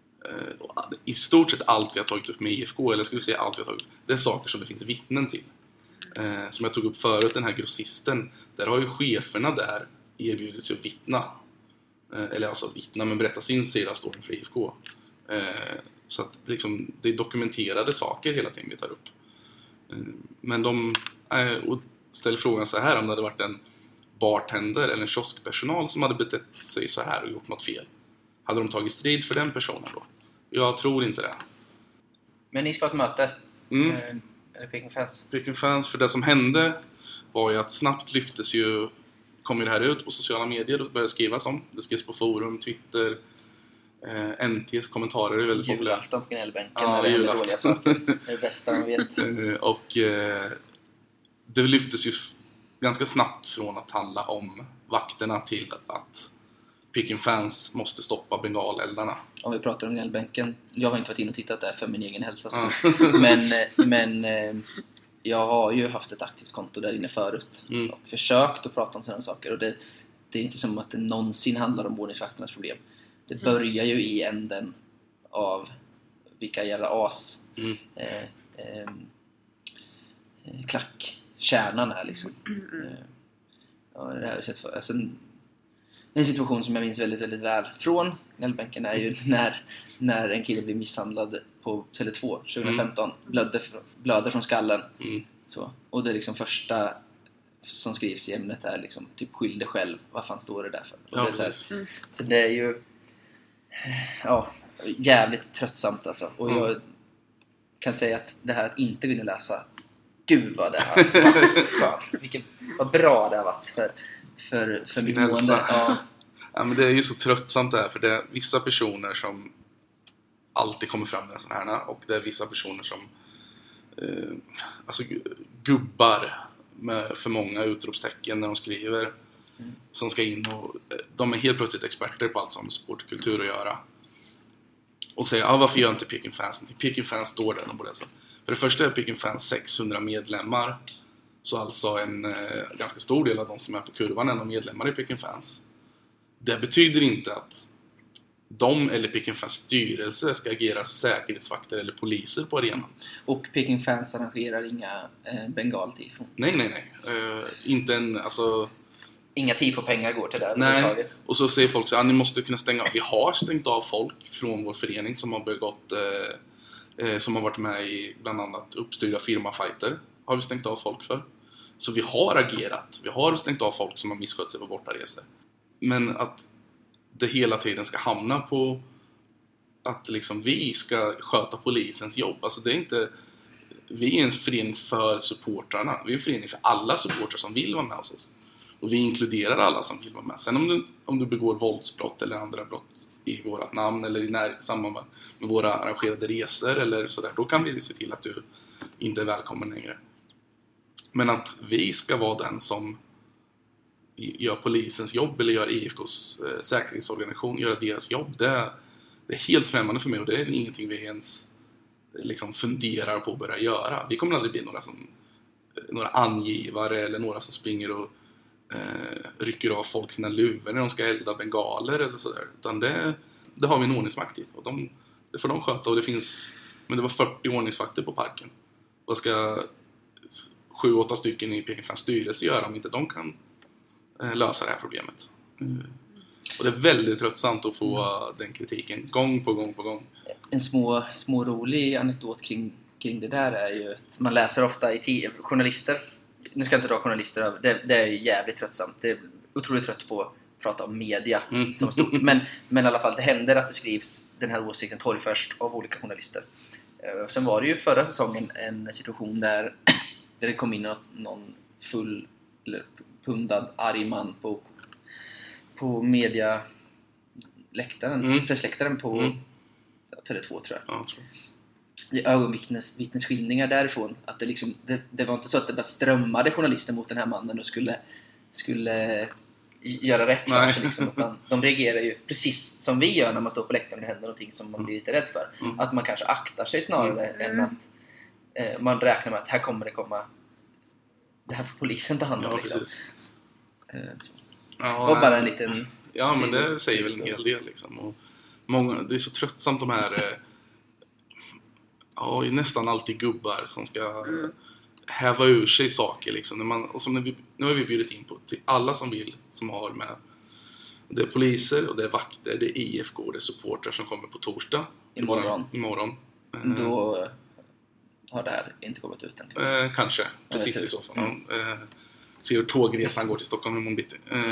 I stort sett allt vi har tagit upp med IFK, eller skulle vi säga allt vi har tagit upp, det är saker som det finns vittnen till. Som jag tog upp förut, den här grossisten, där har ju cheferna där erbjudit sig att vittna. Eller alltså vittna, men berätta sin sida storyn för IFK. Så att liksom, det är dokumenterade saker hela tiden vi tar upp. Men de ställer frågan så här: om det hade varit en bartender eller en kioskpersonal som hade betett sig så här och gjort något fel, hade de tagit strid för den personen då? Jag tror inte det. Men ni ska ha ett möte? Eller Peking Fans? Peking Fans, för det som hände var ju att snabbt kom ju det här ut på sociala medier och började skrivas om. Det skrevs på forum, Twitter, NTs kommentarer är väldigt populära. Julafton på gnällbänken, eller dåliga saker. Det är det bästa man vet. Och det lyftes ju ganska snabbt från att handla om vakterna till att Peking Fans måste stoppa bengaleldarna. Om vi pratar om gnällbänken, jag har inte varit inne och tittat där för min egen hälsa. Men jag har ju haft ett aktivt konto där inne förut och försökt att prata om sådana saker. Och det är inte som att det någonsin handlar om ordningsvakternas problem. Det börjar ju i änden av vilka jävla as klackkärnan är liksom. Ja, det här har jag sett för. Alltså, en situation som jag minns väldigt, väldigt väl från gnällbänken är ju när en kille blir misshandlad på Tele2 2015. Blöder från skallen. Så. Och det är liksom första som skrivs i ämnet är liksom typ skyll dig själv. Vad fan står det där för? Och det är så det är ju jävligt tröttsamt alltså. Och jag kan säga att det här att inte kunna läsa, gud vad det här var skönt. Vad bra det har varit för mitt mående. Ja, men det är ju så tröttsamt det här, för det är vissa personer som alltid kommer fram med sådana här, och det är vissa personer som alltså gubbar med för många utropstecken när de skriver som ska in, och de är helt plötsligt experter på allt som sportkultur att göra och säger, varför gör inte Peking Fans? Peking Fans står där, de borde alltså. För det första är Peking Fans 600 medlemmar, så alltså en ganska stor del av de som är på kurvan är medlemmar i Peking Fans. Det betyder inte att de eller Peking Fans styrelse ska agera säkerhetsvakter eller poliser på arenan. Och Peking Fans arrangerar inga bengaltifon. Nej. Inte alltså... Inga tifopengar går till det överhuvudtaget. Och så säger folk så ni måste kunna stänga av. Vi har stängt av folk från vår förening som har begått som har varit med i bland annat uppstyrda firmafighter. Har vi stängt av folk för. Så vi har agerat. Vi har stängt av folk som har misskött sig på bortaresor. Men att det hela tiden ska hamna på att liksom vi ska sköta polisens jobb. Alltså det är inte... Vi är en förening för supportrarna. Vi är en förening för alla supportrar som vill vara med oss. Och vi inkluderar alla som vill vara med. Sen om du begår våldsbrott eller andra brott i vårat namn eller i samband med våra arrangerade resor eller sådär, då kan vi se till att du inte är välkommen längre. Men att vi ska vara den som gör polisens jobb eller gör IFKs säkerhetsorganisation, göra deras jobb, det är helt främmande för mig, och det är ingenting vi ens liksom funderar på att börja göra. Vi kommer aldrig bli några angivare eller några som springer och rycker av folk sina luvor när de ska elda bengaler eller sådär, utan det har vi en ordningsvakt i, och det får de sköta. Och det var 40 ordningsvakter på parken. Vad ska 7-8 stycken i Peking Fans styrelse göra om inte de kan lösa det här problemet? Och det är väldigt tröttsamt att få den kritiken gång på gång. En små rolig anekdot kring det där är ju att man läser ofta i journalister. Nu ska jag inte dra journalister över. Det är ju jävligt tröttsamt. Det är otroligt trött på att prata om media som stort. Men i alla fall, det händer att det skrivs den här åsikten torgförst av olika journalister. Sen var det ju förra säsongen en situation där det kom in någon full eller pundad arg man på medialäktaren, pressläktaren på Tele2 tror jag. Ja, tror jag. Ögonvittnesskildringar därifrån, att det var inte så att det bara strömmade journalister mot den här mannen och skulle göra rätt för sig liksom, utan de reagerar ju precis som vi gör när man står på läktaren och det händer någonting som man blir lite rädd för. Att man kanske aktar sig snarare än att man räknar med att här kommer det komma, det här får polisen ta hand om liksom. Och bara en liten men det säger väl en hel del liksom. Och det är så tröttsamt de här nästan alltid gubbar som ska häva ur sig saker liksom. Nu har vi bjudit in på till alla som vill, som har med. Det är poliser och det är vakter, det är IFK och det är supportrar som kommer på torsdag. Imorgon. Då har det här inte kommit ut än. Kanske, precis i så fall. Se hur tågresan går till Stockholm imorgon bitti.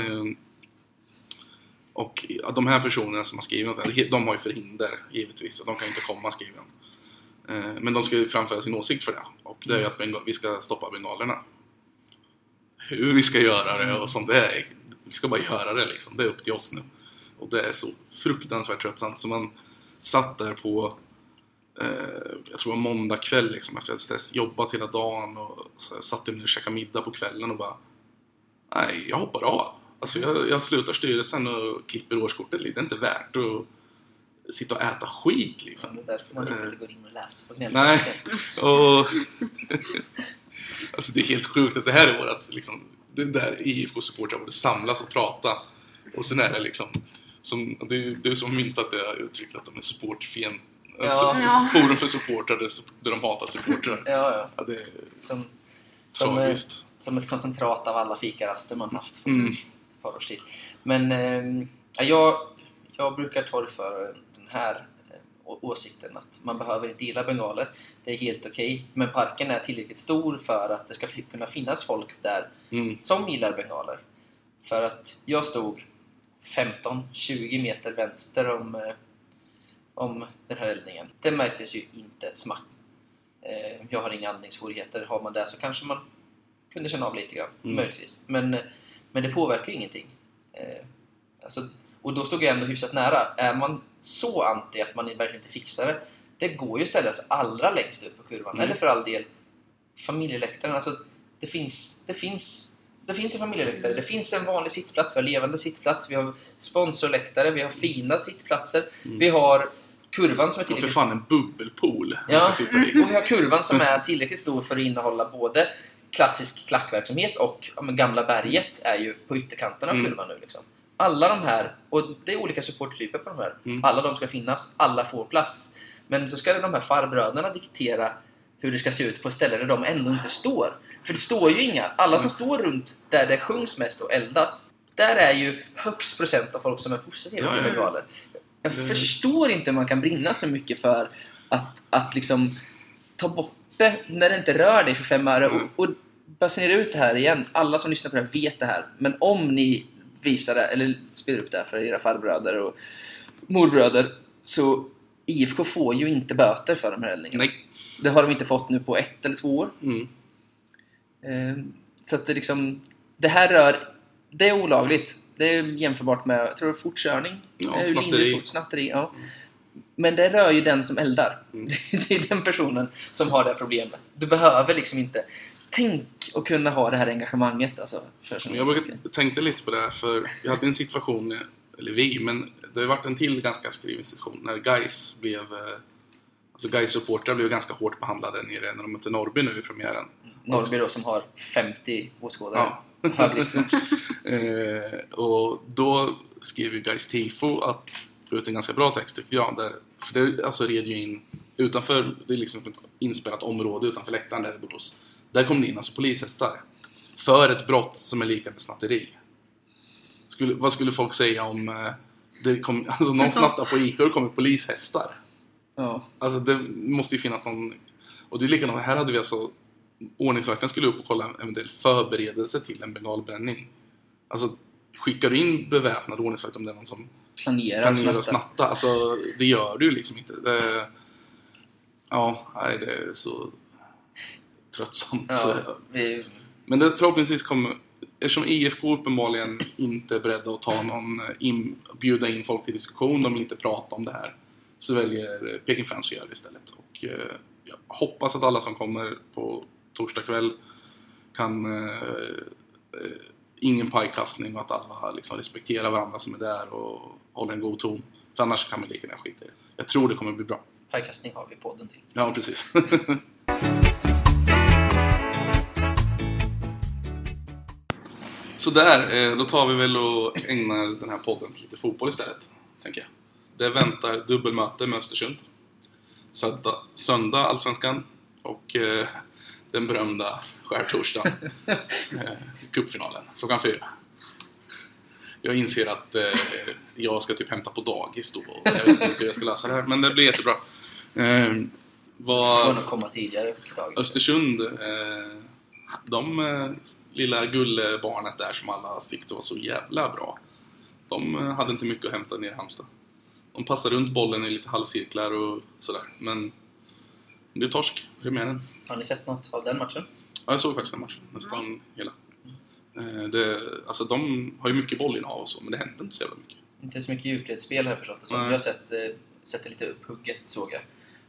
Och de här personerna som har skrivit något, de har ju förhinder givetvis, och de kan inte komma och skriva. Men de ska ju framföra sin åsikt för det. Och det är ju att vi ska stoppa bengalerna. Hur vi ska göra det och sånt, vi ska bara göra det liksom. Det är upp till oss nu. Och det är så fruktansvärt tröttsamt. Så man satt där på jag tror det var måndag kväll liksom, efter att jag hade jobbat hela dagen och så satt jag ner och käkade middag på kvällen och bara nej, jag hoppar av. Alltså jag slutar styrelsen och klipper årskortet lite. Det är inte värt att sitta och äta skit liksom. Det är därför man inte går in och läser på gnällen. Nej, och alltså det är helt sjukt att det här är vårat liksom, det där IFK-supportrar borde samlas och prata. Och sen är det liksom det är som myntat det uttrycket att de är supportfien. Alltså, forum för supportrar där de hatar supportrar. Ja. Det är som ett koncentrat av alla fikaraster man haft på ett par års tid. Men jag brukar torgföra den här åsikten att man behöver inte gilla bengaler. Det är helt okej. Men parken är tillräckligt stor för att det ska kunna finnas folk där som gillar bengaler. För att jag stod 15-20 meter vänster om den här eldningen. Det märktes ju inte ett smack. Jag har inga andningssvårigheter. Har man det så kanske man kunde känna av lite grann, möjligtvis. Men det påverkar ju ingenting. Och då stod jag ändå hyfsat nära. Är man så anti att man verkligen inte fixar det, det går ju att ställa sig allra längst upp på kurvan. Eller för all del familjeläktaren. Alltså, det finns en familjeläktare. Det finns en vanlig sittplats. Vi har levande sittplats. Vi har sponsorläktare. Vi har fina sittplatser. Vi har kurvan som är tillräckligt... Och för fan en bubbelpool. Ja, och vi har kurvan som är tillräckligt stor för att innehålla både klassisk klackverksamhet och gamla berget är ju på ytterkanten av kurvan nu liksom. Alla de här, och det är olika supporttyper på de här. Alla de ska finnas, alla får plats. Men så ska de här farbröderna diktera hur det ska se ut på ställen där de ändå inte står. För det står ju inga. Alla som står runt där det sjungs mest och eldas, där är ju högst procent av folk som är positiva till bengaler. Jag förstår inte hur man kan brinna så mycket för att liksom ta bort det när det inte rör dig för 5 öre. Och basunera ut det här igen. Alla som lyssnar på det här vet det här. Men om ni visar det eller spelar upp det här för era farbröder och morbröder, så IFK får ju inte böter för de här eldningarna. Nej. Det har de inte fått nu på 1 eller 2 år. Så att det liksom, det här rör, det är olagligt. Det är jämförbart med, jag tror, fortkörning. Snatteri. Ja. Men det rör ju den som eldar. Det är den personen som har det här problemet. Du behöver liksom inte tänk och kunna ha det här engagemanget. Alltså, jag tänkte lite på det här, för vi hade en situation, eller men det har varit en till ganska skriven situation när Gais blev, alltså Gais-supportrar blev ganska hårt behandlade nere när de mötte Norrby nu i premiären. Norrby då som har 50 åskådare. Och då skrev ju Gais Tifo att ut en ganska bra text tycker jag, där, för det alltså red ju in utanför, det är liksom ett inspelat område utanför läktaren där det bor. Där kom det in alltså polishästar för ett brott som är lika med snatteri. Vad skulle folk säga om det kom, alltså någon snattar på ICA och det kommer polishästar? Ja. Alltså det måste ju finnas någon, och det är likadant, här hade vi alltså ordningsvakten skulle upp och kolla eventuell förberedelse till en bengalbränning. Alltså skickar du in beväpnad ordningsvakt om det är någon som planerar att snatta. Alltså det gör du ju liksom inte. Det är så tröttsamt. Ja, men det förhoppningsvis kommer, eftersom IFK uppenbarligen inte är beredda att ta bjuda in folk till diskussion, de vill inte prata om det här, så väljer Peking Fans att göra det istället. Och jag hoppas att alla som kommer på torsdag kväll kan ingen pajkastning och att alla liksom respekterar varandra som är där och håller en god ton. För annars kan man lika gärna skita i det. Jag tror det kommer bli bra. Pajkastning har vi podden till. Ja, precis. Så där, då tar vi väl och ägnar den här podden till lite fotboll istället, tänker jag. Det väntar dubbelmöte med Östersund. Söndag Allsvenskan och den berömda skärtorsdagen. Cupfinalen, klockan 4. Jag inser att jag ska typ hämta på dagis då, och jag vet inte hur jag ska lösa det här, men det blir jättebra. Får nog komma tidigare på dagis. Östersund, de lilla gullbarnet där som alla tyckte var så jävla bra, de hade inte mycket att hämta ner i Halmstad. De passar runt bollen i lite halvcirklar och sådär, men det är torsk, premiären. Har ni sett något av den matchen? Ja, jag såg faktiskt den matchen, nästan hela. Alltså de har ju mycket bollinnehav och så, men det händer inte så jävla mycket. Inte så mycket djupledsspel här förstått. Jag har sett det lite upphugget, såg jag.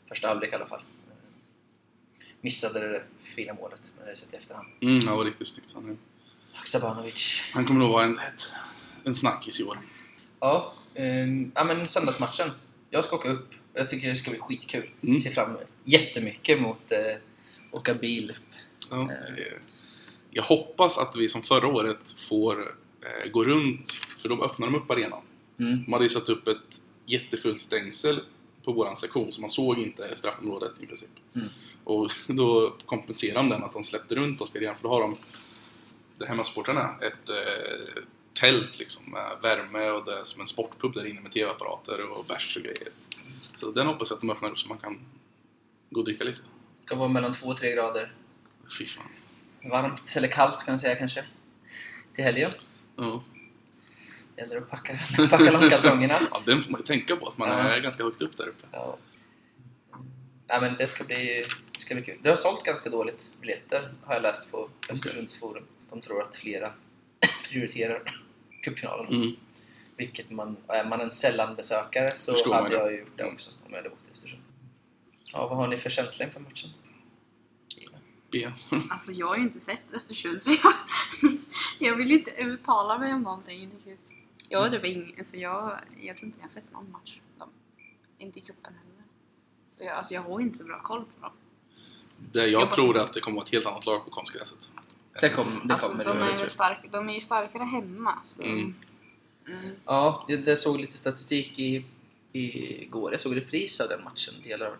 första halvlek i alla fall. Missade det fina målet när det sett i efterhand. Det var riktigt snyggt. Haksabanovic. Han kommer nog vara en snackis i år. Ja, men söndagsmatchen. Jag ska åka upp. Jag tycker det ska bli skitkul. Ser fram jättemycket mot åka bil. Ja, jag hoppas att vi som förra året får gå runt, för de öppnar upp arenan. De hade ju satt upp ett jättefullt stängsel på våran sektion, så man såg inte straffområdet i princip. Och då kompenserade de den att de släppte runt oss till arenan, för då har de, det hemmasportarna, ett tält liksom, med värme, och det är som en sportpub där inne med tv-apparater och bärs och grejer. Så den hoppas jag att de öppnar upp så man kan gå och dricka lite. Det kan vara mellan 2-3 grader. Fy fan. Varmt eller kallt kan man säga kanske. Till helgen. Ja. Eller att packa långkalsongerna. Ja, den får man ju tänka på, att man är ganska högt upp där uppe. Ja. Ja, men det ska bli kul. Det har sålt ganska dåligt biljetter, har jag läst på Östersunds forum. De tror att flera prioriterar cupfinalen. Vilket är man en sällan besökare så förstår hade jag ju gjort det också om jag hade bott i Östersund. Ja, vad har ni för känsla inför matchen? B. Alltså jag har ju inte sett Östersund, så jag vill inte uttala mig om någonting riktigt. Jag tror inte jag har sett någon match. Inte i cupen heller. Så jag har inte så bra koll på dem. Jag tror att det kommer att vara ett helt annat lag på konstgräset. Det kommer de är ju starkare hemma. Så. Ja, jag såg lite statistik igår. Jag såg repris av den matchen.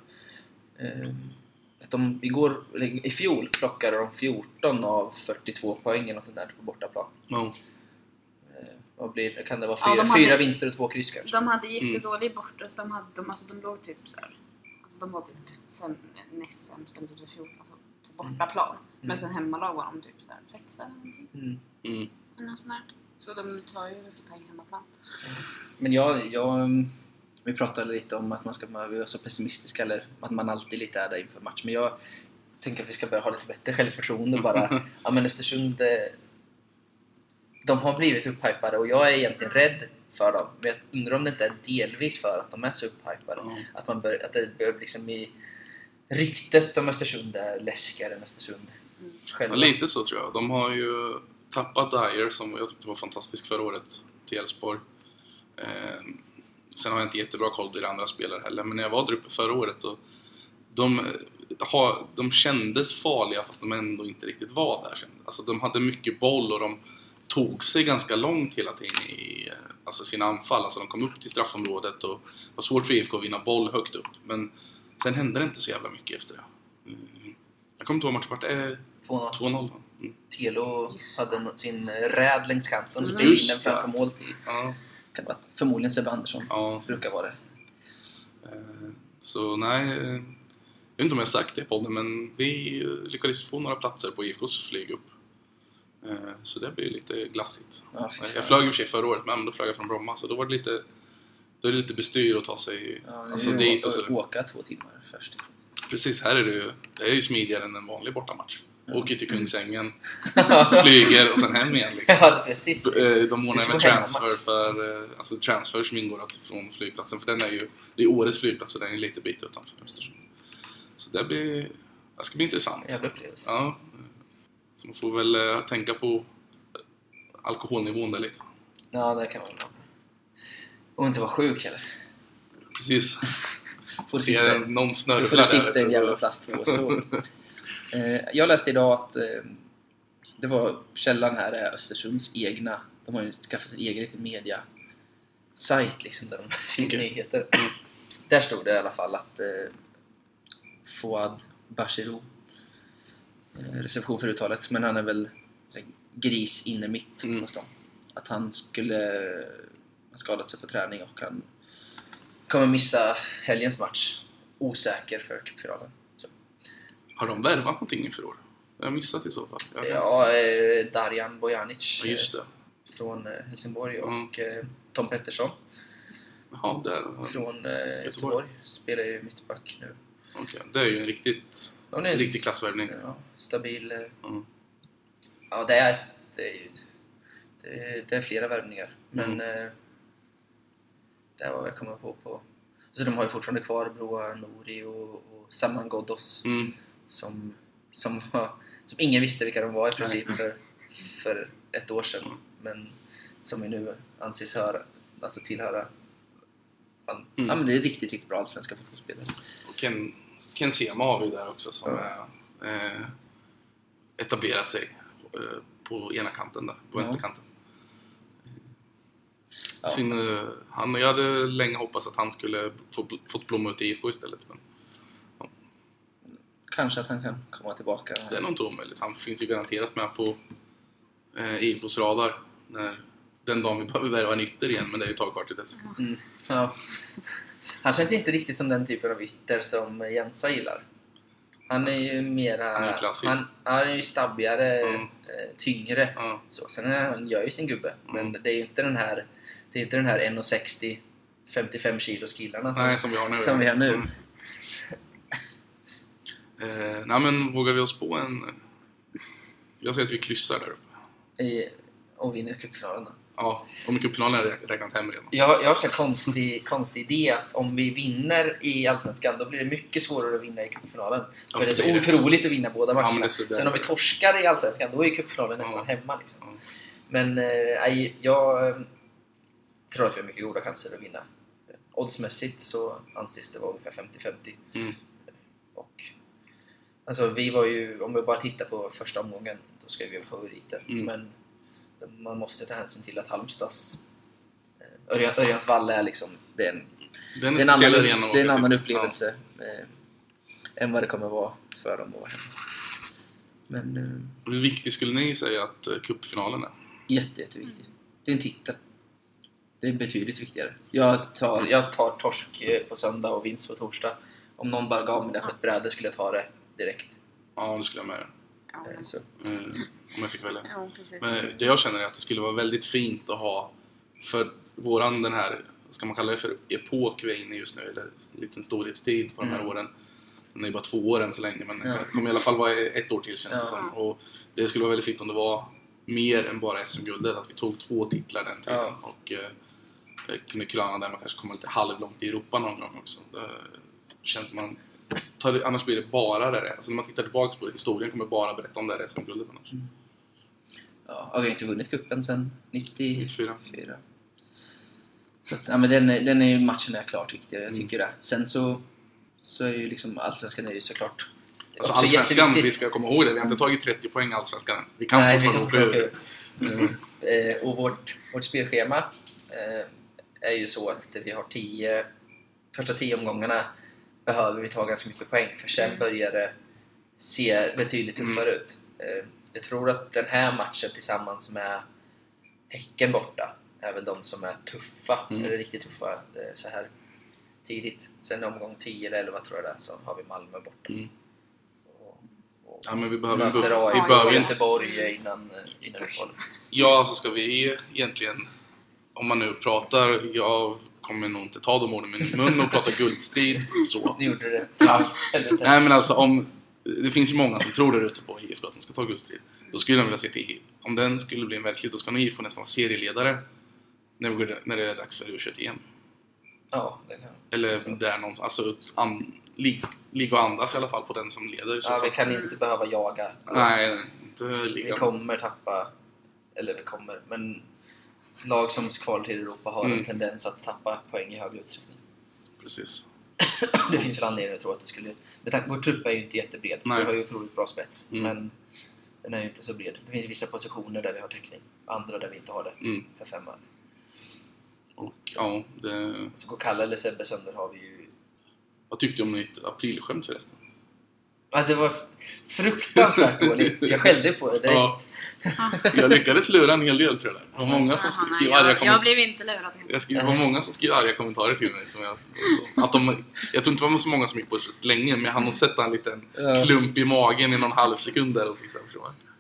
Att i fjol plockade de 14 av 42 poäng eller något sånt där på bortaplan. Kan det vara 4 vinster och 2 kryss kanske? De hade jättedålig bort, så de låg typ så här. Alltså de var typ näst sämst eller typ 14, alltså på bortaplan. Men sen hemmalag var de typ så här 6 eller någonting. Så de tar ju mycket poäng hemmaplan. Men vi pratade lite om att man ska vara så pessimistisk, eller att man alltid lite är där inför match. Men jag tänker att vi ska börja ha lite bättre självförtroende och bara, ja men Östersund, de har blivit upphypade och jag är egentligen rädd för dem. Men jag undrar om det inte är delvis för att de är så upphypade. Att det börjar liksom i ryktet om Östersund är läskigare än Östersund själva. Ja, lite så tror jag. De har ju tappat Dyer, som jag tyckte var fantastisk förra året, till Elfsborg. Sen har jag inte jättebra koll till andra spelare heller. Men när jag var där uppe förra året, och de kändes farliga fast de ändå inte riktigt var där. Alltså de hade mycket boll och de tog sig ganska långt hela tiden i sina anfall. Alltså de kom upp till straffområdet och det var svårt för IFK att vinna boll högt upp. Men sen hände det inte så jävla mycket efter det. Jag kommer inte ihåg matchen vart det är 2-0. Telo hade sin räd längs kanten och spelade in den framför mål till. Kan vara förmodligen Sebbe Andersson. Brukar vara det. Så nej, jag vet inte om jag har sagt det på podden, men vi lyckades få några platser på IFKs flyg upp. Så det blir lite glassigt. Jag flög i och för sig förra året, men då flög jag från Bromma, så då var det lite bestyr att ta sig dit och så. Åka 2 timmar först. Precis, här är det är ju smidigare än en vanlig bortamatch. Åker till Kungsängen, flyger och sen hem igen liksom. Ja, precis. De ordnar med transfer transfer som ingår från flygplatsen, för det är årets flygplats och den är lite bit utanför Östersund. Så det ska bli intressant. Jävla upplevelse. Ja. Så man får väl tänka på alkoholnivån där lite. Ja, det kan man väl. Och inte vara sjuk heller. Precis. Får se någon snörvlar där. Får sitta i en jävla plastpåse. Jag läste idag att det var källan här är Östersunds egna. De har ju skaffat sin egen liten media-sajt liksom, där de skriver nyheter. Där stod det i alla fall att Fouad Bachirou, reception för uttalet, men han är väl gris inne mitt någonstans. Att han skulle ha skadat sig på träning och han kommer missa helgens match, osäker för cupfinalen. Har de värvat någonting inför år? Jag har missat i så fall. Ja, Darjan Bojanic just det. Från Helsingborg och Tom Pettersson från Göteborg spelar ju mittback nu. Okay. Det är ju en riktig klassvärvning. Ja, stabil. Ja, det är flera värvningar. Men det var vad jag kommer på. Så de har ju fortfarande kvar Broa Nouri och Saman Ghoddos som ingen visste vilka de var i princip för ett år sedan. Men som vi nu anses tillhöra. Ja, men det är riktigt, riktigt bra allsvenska fotbollsspelare. Och Ken Sema har vi där också som etablerat sig på ena kanten där, på vänsterkanten. Jag hade länge hoppats att han skulle fått blomma ut i IFK istället. Men, kanske att han kan komma tillbaka. Det är nog inte omöjligt. Han finns ju garanterat med på IFKs radar den dagen vi behöver värva en ytter igen, men det är ju tag kvar till dess. Ja. Han känns inte riktigt som den typen av ytter som Jensa gillar. Han är ju mera... Han är ju stabbigare, tyngre. Så. Sen han gör ju sin gubbe. Men det är ju inte den här 1,60 55 kilos killarna som vi har nu. Som vi har nu. Nej, men vågar vi oss på en... Jag säger att vi kryssar där uppe. Och vinner cupfinalen då. Ja, om cupfinalen är räknat hem redan. Jag har så konstig idé att om vi vinner i Allsvenskan, då blir det mycket svårare att vinna i cupfinalen. För det är så otroligt att vinna båda matcherna. Sen om vi torskar i Allsvenskan, då är cupfinalen nästan hemma liksom. Men jag tror att vi har mycket goda chanser att vinna. Oddsmässigt så anses det vara ungefär 50-50. Och alltså vi var ju, om vi bara tittar på första omgången, då ska vi vara favoriter. Men man måste ta hänsyn till att Halmstads Örjans Vall är liksom det är en annan upplevelse än vad det kommer vara för dem att vara hemma. Men hur viktigt skulle ni säga att cupfinalen är? Jätteviktig. Det är en titel. Det är betydligt viktigare. Jag tar torsk på söndag och vinst på torsdag. Om någon bara gav mig det på ett bräde skulle jag ta det direkt. Ja, det skulle jag med. Så. Om jag fick välja. Ja, precis. Men det jag känner är att det skulle vara väldigt fint att ha för våran den här, ska man kalla det för epok vi är inne just nu, eller en liten storhetstid på de här åren. Den är bara 2 år än så länge, men det kommer i alla fall vara 1 år till, känns det som. Och det skulle vara väldigt fint om det var mer än bara SM-guldet, att vi tog 2 titlar den tiden och kunde kröna där man kanske kommer lite halvlångt i Europa någon gång också. Det känns som man annars blir det bara det. Alltså när man tittar tillbaka på historien kommer bara berätta om det här SM-guldet annars. Ja, vi har inte vunnit kuppen sedan 94. Så att, men den är ju matchen är klart viktigare, jag tycker det. Sen så är ju liksom Allsvenskan är ju såklart. Alltså Allsvenskan, vi ska komma ihåg det, vi har inte tagit 30 poäng i Allsvenskan. Vi kan fortfarande åka ur. Precis. Och vårt spelschema är ju så att vi har första 10 omgångarna behöver vi ta ganska mycket poäng, för sen börjar det se betydligt tuffare ut. Jag tror att den här matchen tillsammans med Häcken borta är väl de som är tuffa, eller riktigt tuffa så här tidigt. Sen omgång 10 eller 11 tror jag det, så har vi Malmö borta. Ja, men vi behöver Göteborg innan uppehållet. Ja, så ska vi egentligen, om man nu pratar, jag kommer nog inte ta de orden i min mun och prata guldstrid så. Ni gjorde det. Nej, men alltså det finns ju många som tror där ute på IFK att de ska ta guldstrid. Då skulle jag vilja se till, om den skulle bli en verklighet, då ska nog IFK nästan vara serieledare när det är dags för U21-EM. Ja, det kan. Eller där någon, alltså ligga och andas i alla fall på den som leder. Ja, vi kan inte behöva jaga. Nej, inte ligga. Vi kommer tappa, men lag som kvalar till Europa har en tendens att tappa poäng i högre utsträckning. Precis. Det finns väl anledning att tro att det skulle... Vår trupp är ju inte jättebred. Vi har ju otroligt bra spets. Men den är ju inte så bred. Det finns vissa positioner där vi har täckning. Andra där vi inte har det. För 5 år. Och ja, det... Så går Kalle eller Sebbe sönder har vi ju... Vad tyckte du om mitt aprilskämt förresten? Ja, det var fruktansvärt dåligt. Jag skällde på det direkt. Ja. Jag lyckades lura en hel del, tror jag. Det var många som skrev arga kommentarer. Jag blev inte lurad. Det var många som skrev arga kommentarer till mig. Jag tror inte det var så många som gick på det länge, men jag hann nog sätta en liten klump i magen i någon halvsekund där. Och så,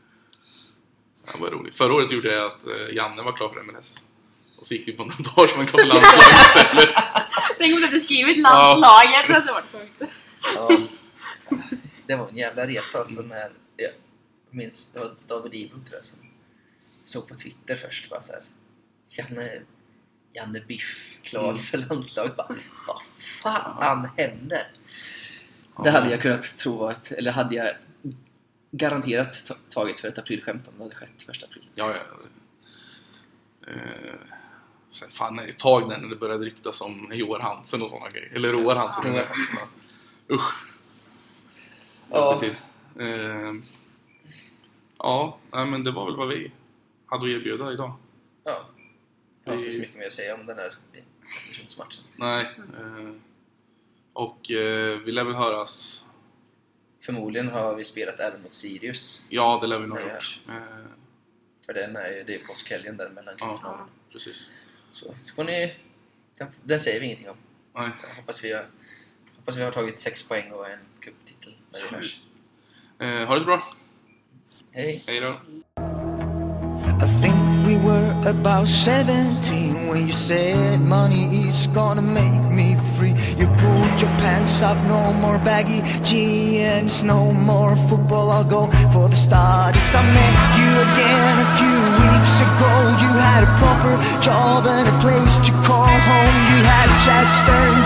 det var roligt. Förra året gjorde jag att Janne var klar för MLS. Och så gick det på någon dag som man kom för landslaget istället. Tänk om du hade skrivit landslaget. Det hade varit sjukt. Ja. Det var en jävla resa. Så när jag minns, det var David Ivo, tror jag, som såg på Twitter först. Bara så här, Janne Biff klar för landslag. Bara, vad fan händer? Det hade jag kunnat tro var eller hade jag garanterat tagit för ett aprilskämt om det hade skett 1 april. Ja. Sen fan ett tag när det började ryktas om Joar Hansen och sådana grejer. Eller Roar Hansen. Usch. Ja. Men det var väl vad vi hade att erbjuda idag. Ja. Jag har inte så mycket mer att säga om den här prestationsmatchen. Nej. Och vi lär väl höras. Förmodligen har vi spelat även mot Sirius. Ja, det lär vi nog gjort. För det är påskhelgen där mellan cupfinalen. Ja, precis. Så får ni... Den säger vi ingenting om. Nej. Jag hoppas vi har tagit 6 poäng och en cuptitel när vi hörs. Ha det så bra. Hej. Hej då. I think we were about 17 when you said money is gonna make me free. You pulled your pants up, no more baggy jeans, no more football, I'll go for the studies. I met you again a few weeks ago. You had a proper job and a place to call home. You had a Chester